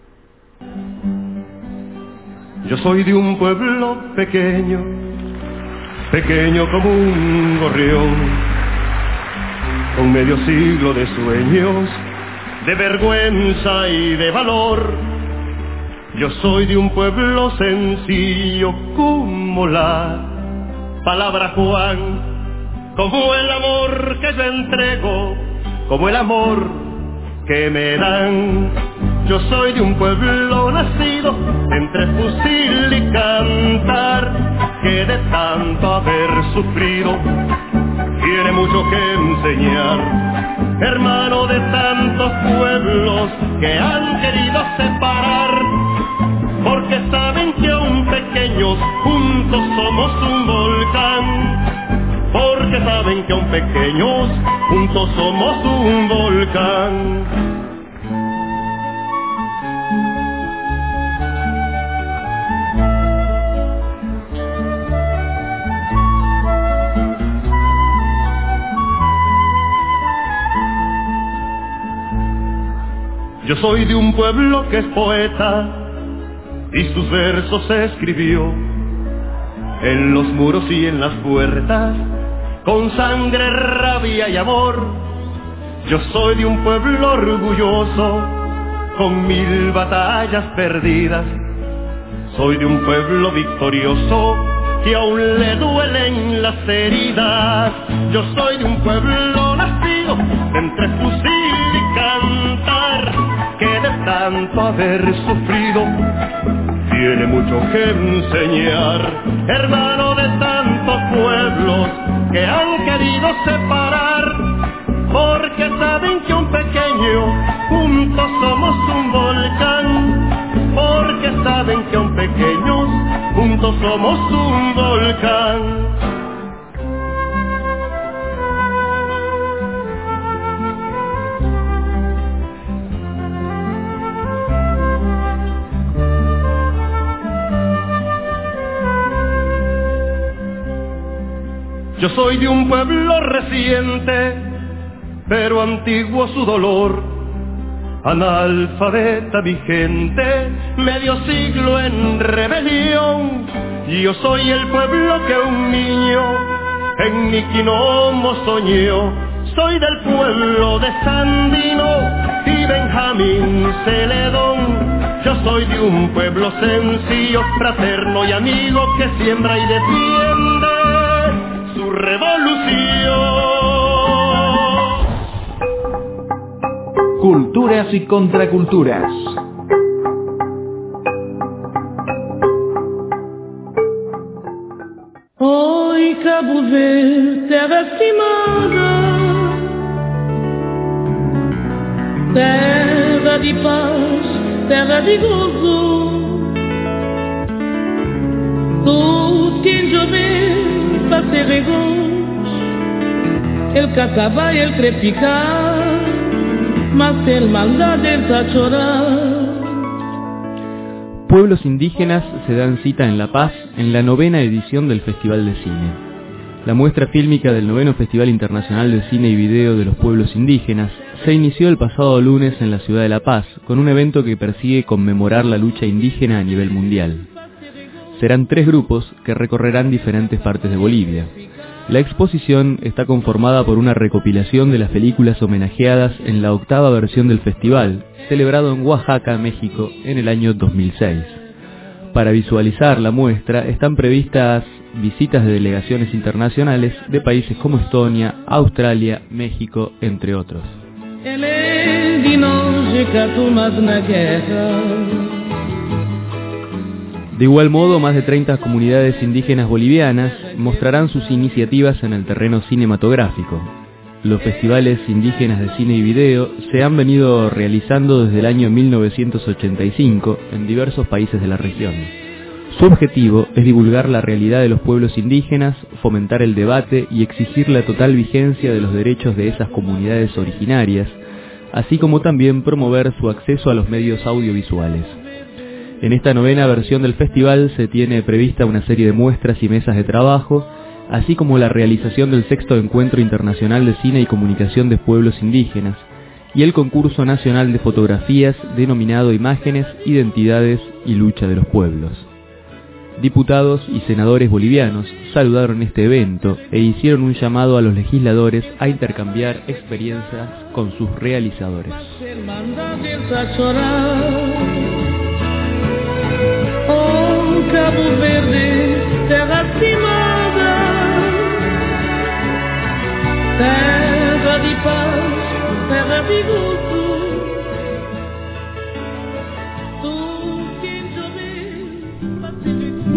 Yo soy de un pueblo pequeño, pequeño como un gorrión, con medio siglo de sueños, de vergüenza y de valor. Yo soy de un pueblo sencillo como la palabra Juan, como el amor que yo entrego, como el amor que me dan. Yo soy de un pueblo nacido entre fusil y cantar, que de tanto haber sufrido tiene mucho que enseñar. Hermano de tantos pueblos que han querido separar, porque saben que un pequeño pequeños, juntos somos un volcán, porque saben que aún pequeños, juntos somos un volcán. Yo soy de un pueblo que es poeta y sus versos escribió en los muros y en las puertas con sangre, rabia y amor. Yo soy de un pueblo orgulloso con 1000 batallas perdidas. Soy de un pueblo victorioso que aún le duelen las heridas. Yo soy de un pueblo nacido entre fusil y cantar, que de tanto haber sufrido tiene mucho que enseñar. Hermano de tantos pueblos que han querido separar, porque saben que un pequeño, juntos somos un volcán, porque saben que un pequeño, juntos somos un volcán. Yo soy de un pueblo reciente, pero antiguo su dolor. Analfabeta mi gente, medio siglo en rebelión. Yo soy el pueblo que un niño en mi quinomo soñó. Soy del pueblo de Sandino y Benjamín Celedón. Yo soy de un pueblo sencillo, fraterno y amigo, que siembra y defiende su revolución. Culturas y contraculturas. Oi, Cabo Verde, terra estimada, terra de paz, terra de gozo. Tudo quem chover para ser regos, el cacaba y el crepicar, mas el maldad el tachorar. Pueblos indígenas se dan cita en La Paz en la 9ª edición del Festival de Cine. La muestra fílmica del 9º Festival Internacional de Cine y Video de los Pueblos Indígenas se inició el pasado lunes en la ciudad de La Paz con un evento que persigue conmemorar la lucha indígena a nivel mundial. Serán 3 grupos que recorrerán diferentes partes de Bolivia. La exposición está conformada por una recopilación de las películas homenajeadas en la 8ª versión del festival, celebrado en Oaxaca, México, en el año 2006. Para visualizar la muestra están previstas visitas de delegaciones internacionales de países como Estonia, Australia, México, entre otros. De igual modo, más de 30 comunidades indígenas bolivianas mostrarán sus iniciativas en el terreno cinematográfico. Los festivales indígenas de cine y video se han venido realizando desde el año 1985 en diversos países de la región. Su objetivo es divulgar la realidad de los pueblos indígenas, fomentar el debate y exigir la total vigencia de los derechos de esas comunidades originarias, así como también promover su acceso a los medios audiovisuales. En esta 9ª versión del festival se tiene prevista una serie de muestras y mesas de trabajo, así como la realización del 6º Encuentro Internacional de Cine y Comunicación de Pueblos Indígenas y el concurso nacional de fotografías denominado Imágenes, Identidades y Lucha de los Pueblos. Diputados y senadores bolivianos saludaron este evento e hicieron un llamado a los legisladores a intercambiar experiencias con sus realizadores. Oh, Cabo Verde, terra estimada, terra de paz, terra de gozo. Tu quem chover, pacífico.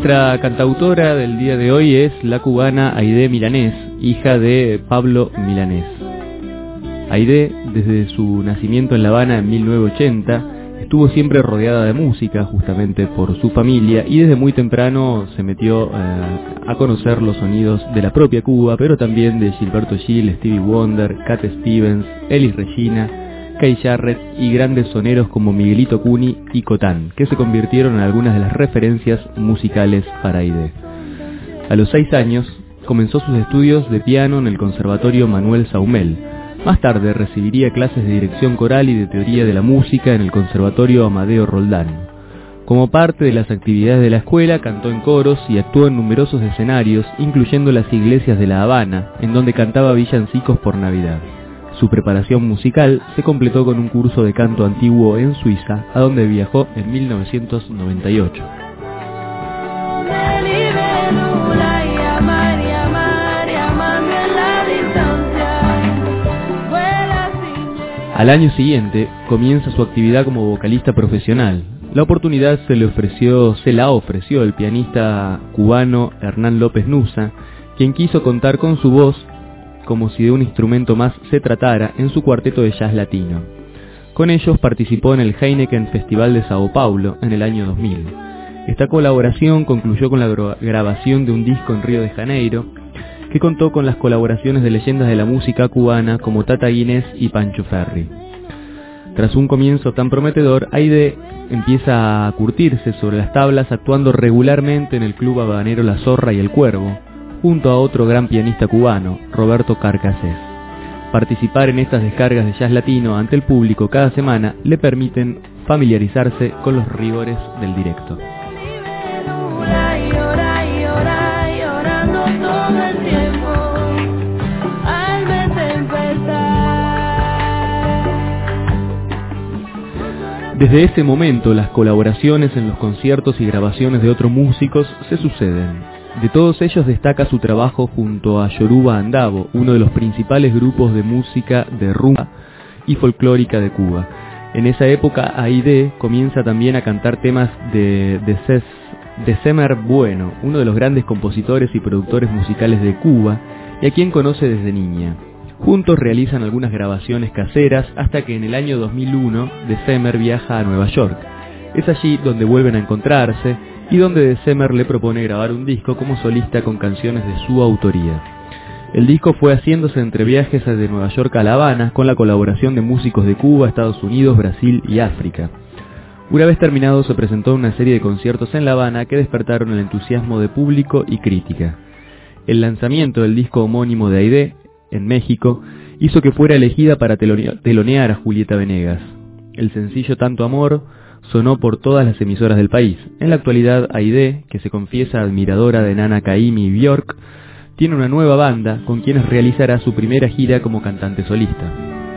Nuestra cantautora del día de hoy es la cubana Aide Milanés, hija de Pablo Milanés. Aide, desde su nacimiento en La Habana en 1980, estuvo siempre rodeada de música, justamente por su familia, y desde muy temprano se metió a conocer los sonidos de la propia Cuba, pero también de Gilberto Gil, Stevie Wonder, Cat Stevens, Elis Regina, Kay Jarrett y grandes soneros como Miguelito Cuni y Cotán, que se convirtieron en algunas de las referencias musicales para Aide. A los 6 años comenzó sus estudios de piano en el Conservatorio Manuel Saumel. Más tarde recibiría clases de dirección coral y de teoría de la música en el Conservatorio Amadeo Roldán. Como parte de las actividades de la escuela, cantó en coros y actuó en numerosos escenarios, incluyendo las iglesias de La Habana, en donde cantaba villancicos por Navidad. Su preparación musical se completó con un curso de canto antiguo en Suiza, a donde viajó en 1998. Al año siguiente, comienza su actividad como vocalista profesional. La oportunidad se la ofreció el pianista cubano Hernán López Nusa, quien quiso contar con su voz como si de un instrumento más se tratara en su cuarteto de jazz latino. Con ellos participó en el Heineken Festival de Sao Paulo en el año 2000. Esta colaboración concluyó con la grabación de un disco en Río de Janeiro, que contó con las colaboraciones de leyendas de la música cubana como Tata Guinés y Pancho Ferri. Tras un comienzo tan prometedor, Aide empieza a curtirse sobre las tablas, actuando regularmente en el club habanero La Zorra y El Cuervo, junto a otro gran pianista cubano, Roberto Carcassés. Participar en estas descargas de jazz latino ante el público cada semana le permiten familiarizarse con los rigores del directo. Desde ese momento, las colaboraciones en los conciertos y grabaciones de otros músicos se suceden. De todos ellos destaca su trabajo junto a Yoruba Andabo, uno de los principales grupos de música de rumba y folclórica de Cuba. En esa época, Aide comienza también a cantar temas de Semer Bueno, uno de los grandes compositores y productores musicales de Cuba, y a quien conoce desde niña. Juntos realizan algunas grabaciones caseras hasta que en el año 2001 De Semer viaja a Nueva York. Es allí donde vuelven a encontrarse y donde De Semer le propone grabar un disco como solista con canciones de su autoría. El disco fue haciéndose entre viajes desde Nueva York a La Habana con la colaboración de músicos de Cuba, Estados Unidos, Brasil y África. Una vez terminado se presentó una serie de conciertos en La Habana que despertaron el entusiasmo de público y crítica. El lanzamiento del disco homónimo de Aide en México hizo que fuera elegida para telonear a Julieta Venegas. El sencillo Tanto Amor sonó por todas las emisoras del país. En la actualidad, Aide, que se confiesa admiradora de Nana Caymmi y Björk, tiene una nueva banda con quienes realizará su primera gira como cantante solista.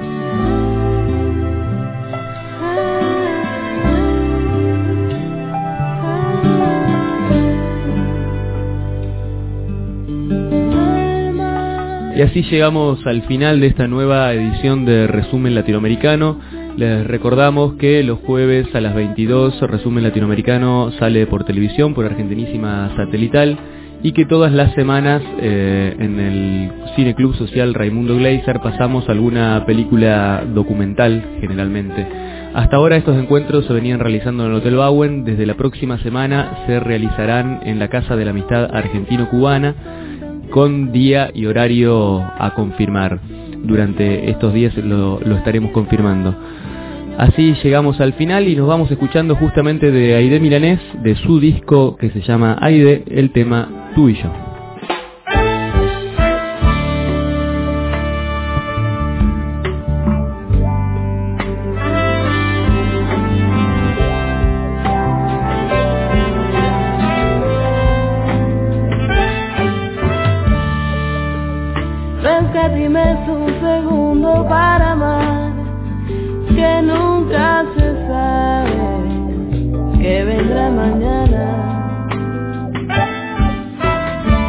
Y así llegamos al final de esta nueva edición de Resumen Latinoamericano. Les recordamos que los jueves a las 22 Resumen Latinoamericano sale por televisión, por Argentinísima Satelital, y que todas las semanas en el Cine Club Social Raimundo Gleiser pasamos alguna película documental generalmente. Hasta ahora estos encuentros se venían realizando en el Hotel Bauen. Desde la próxima semana se realizarán en la Casa de la Amistad Argentino-Cubana, con día y horario a confirmar. Durante estos días lo estaremos confirmando. Así llegamos al final y nos vamos escuchando justamente de Aide Milanés, de su disco que se llama Aide, el tema Tú y Yo. Rescatime un segundo para amar, que nunca se sabe que vendrá mañana.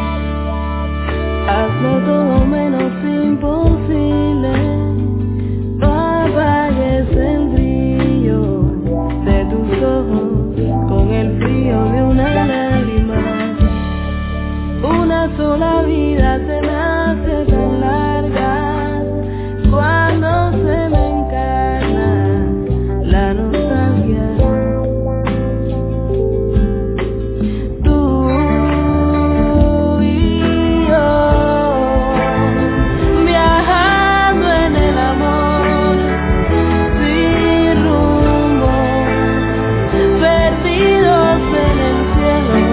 Una sola vida se me hace tan larga cuando se me encarna la nostalgia. Tú y yo viajando en el amor sin rumbo, perdidos en el cielo.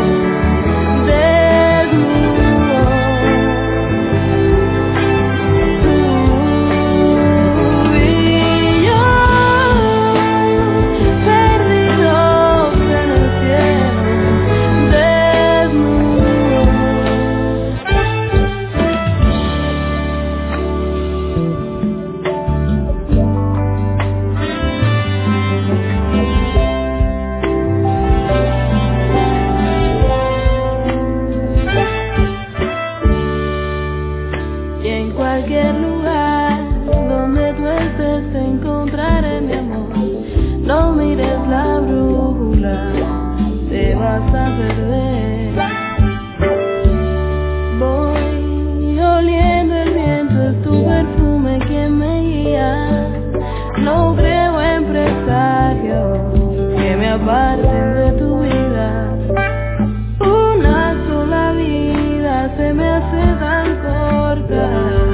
Voy oliendo el viento, es tu perfume quien me guía. No creo en presagios que me aparten de tu vida. Una sola vida se me hace tan corta.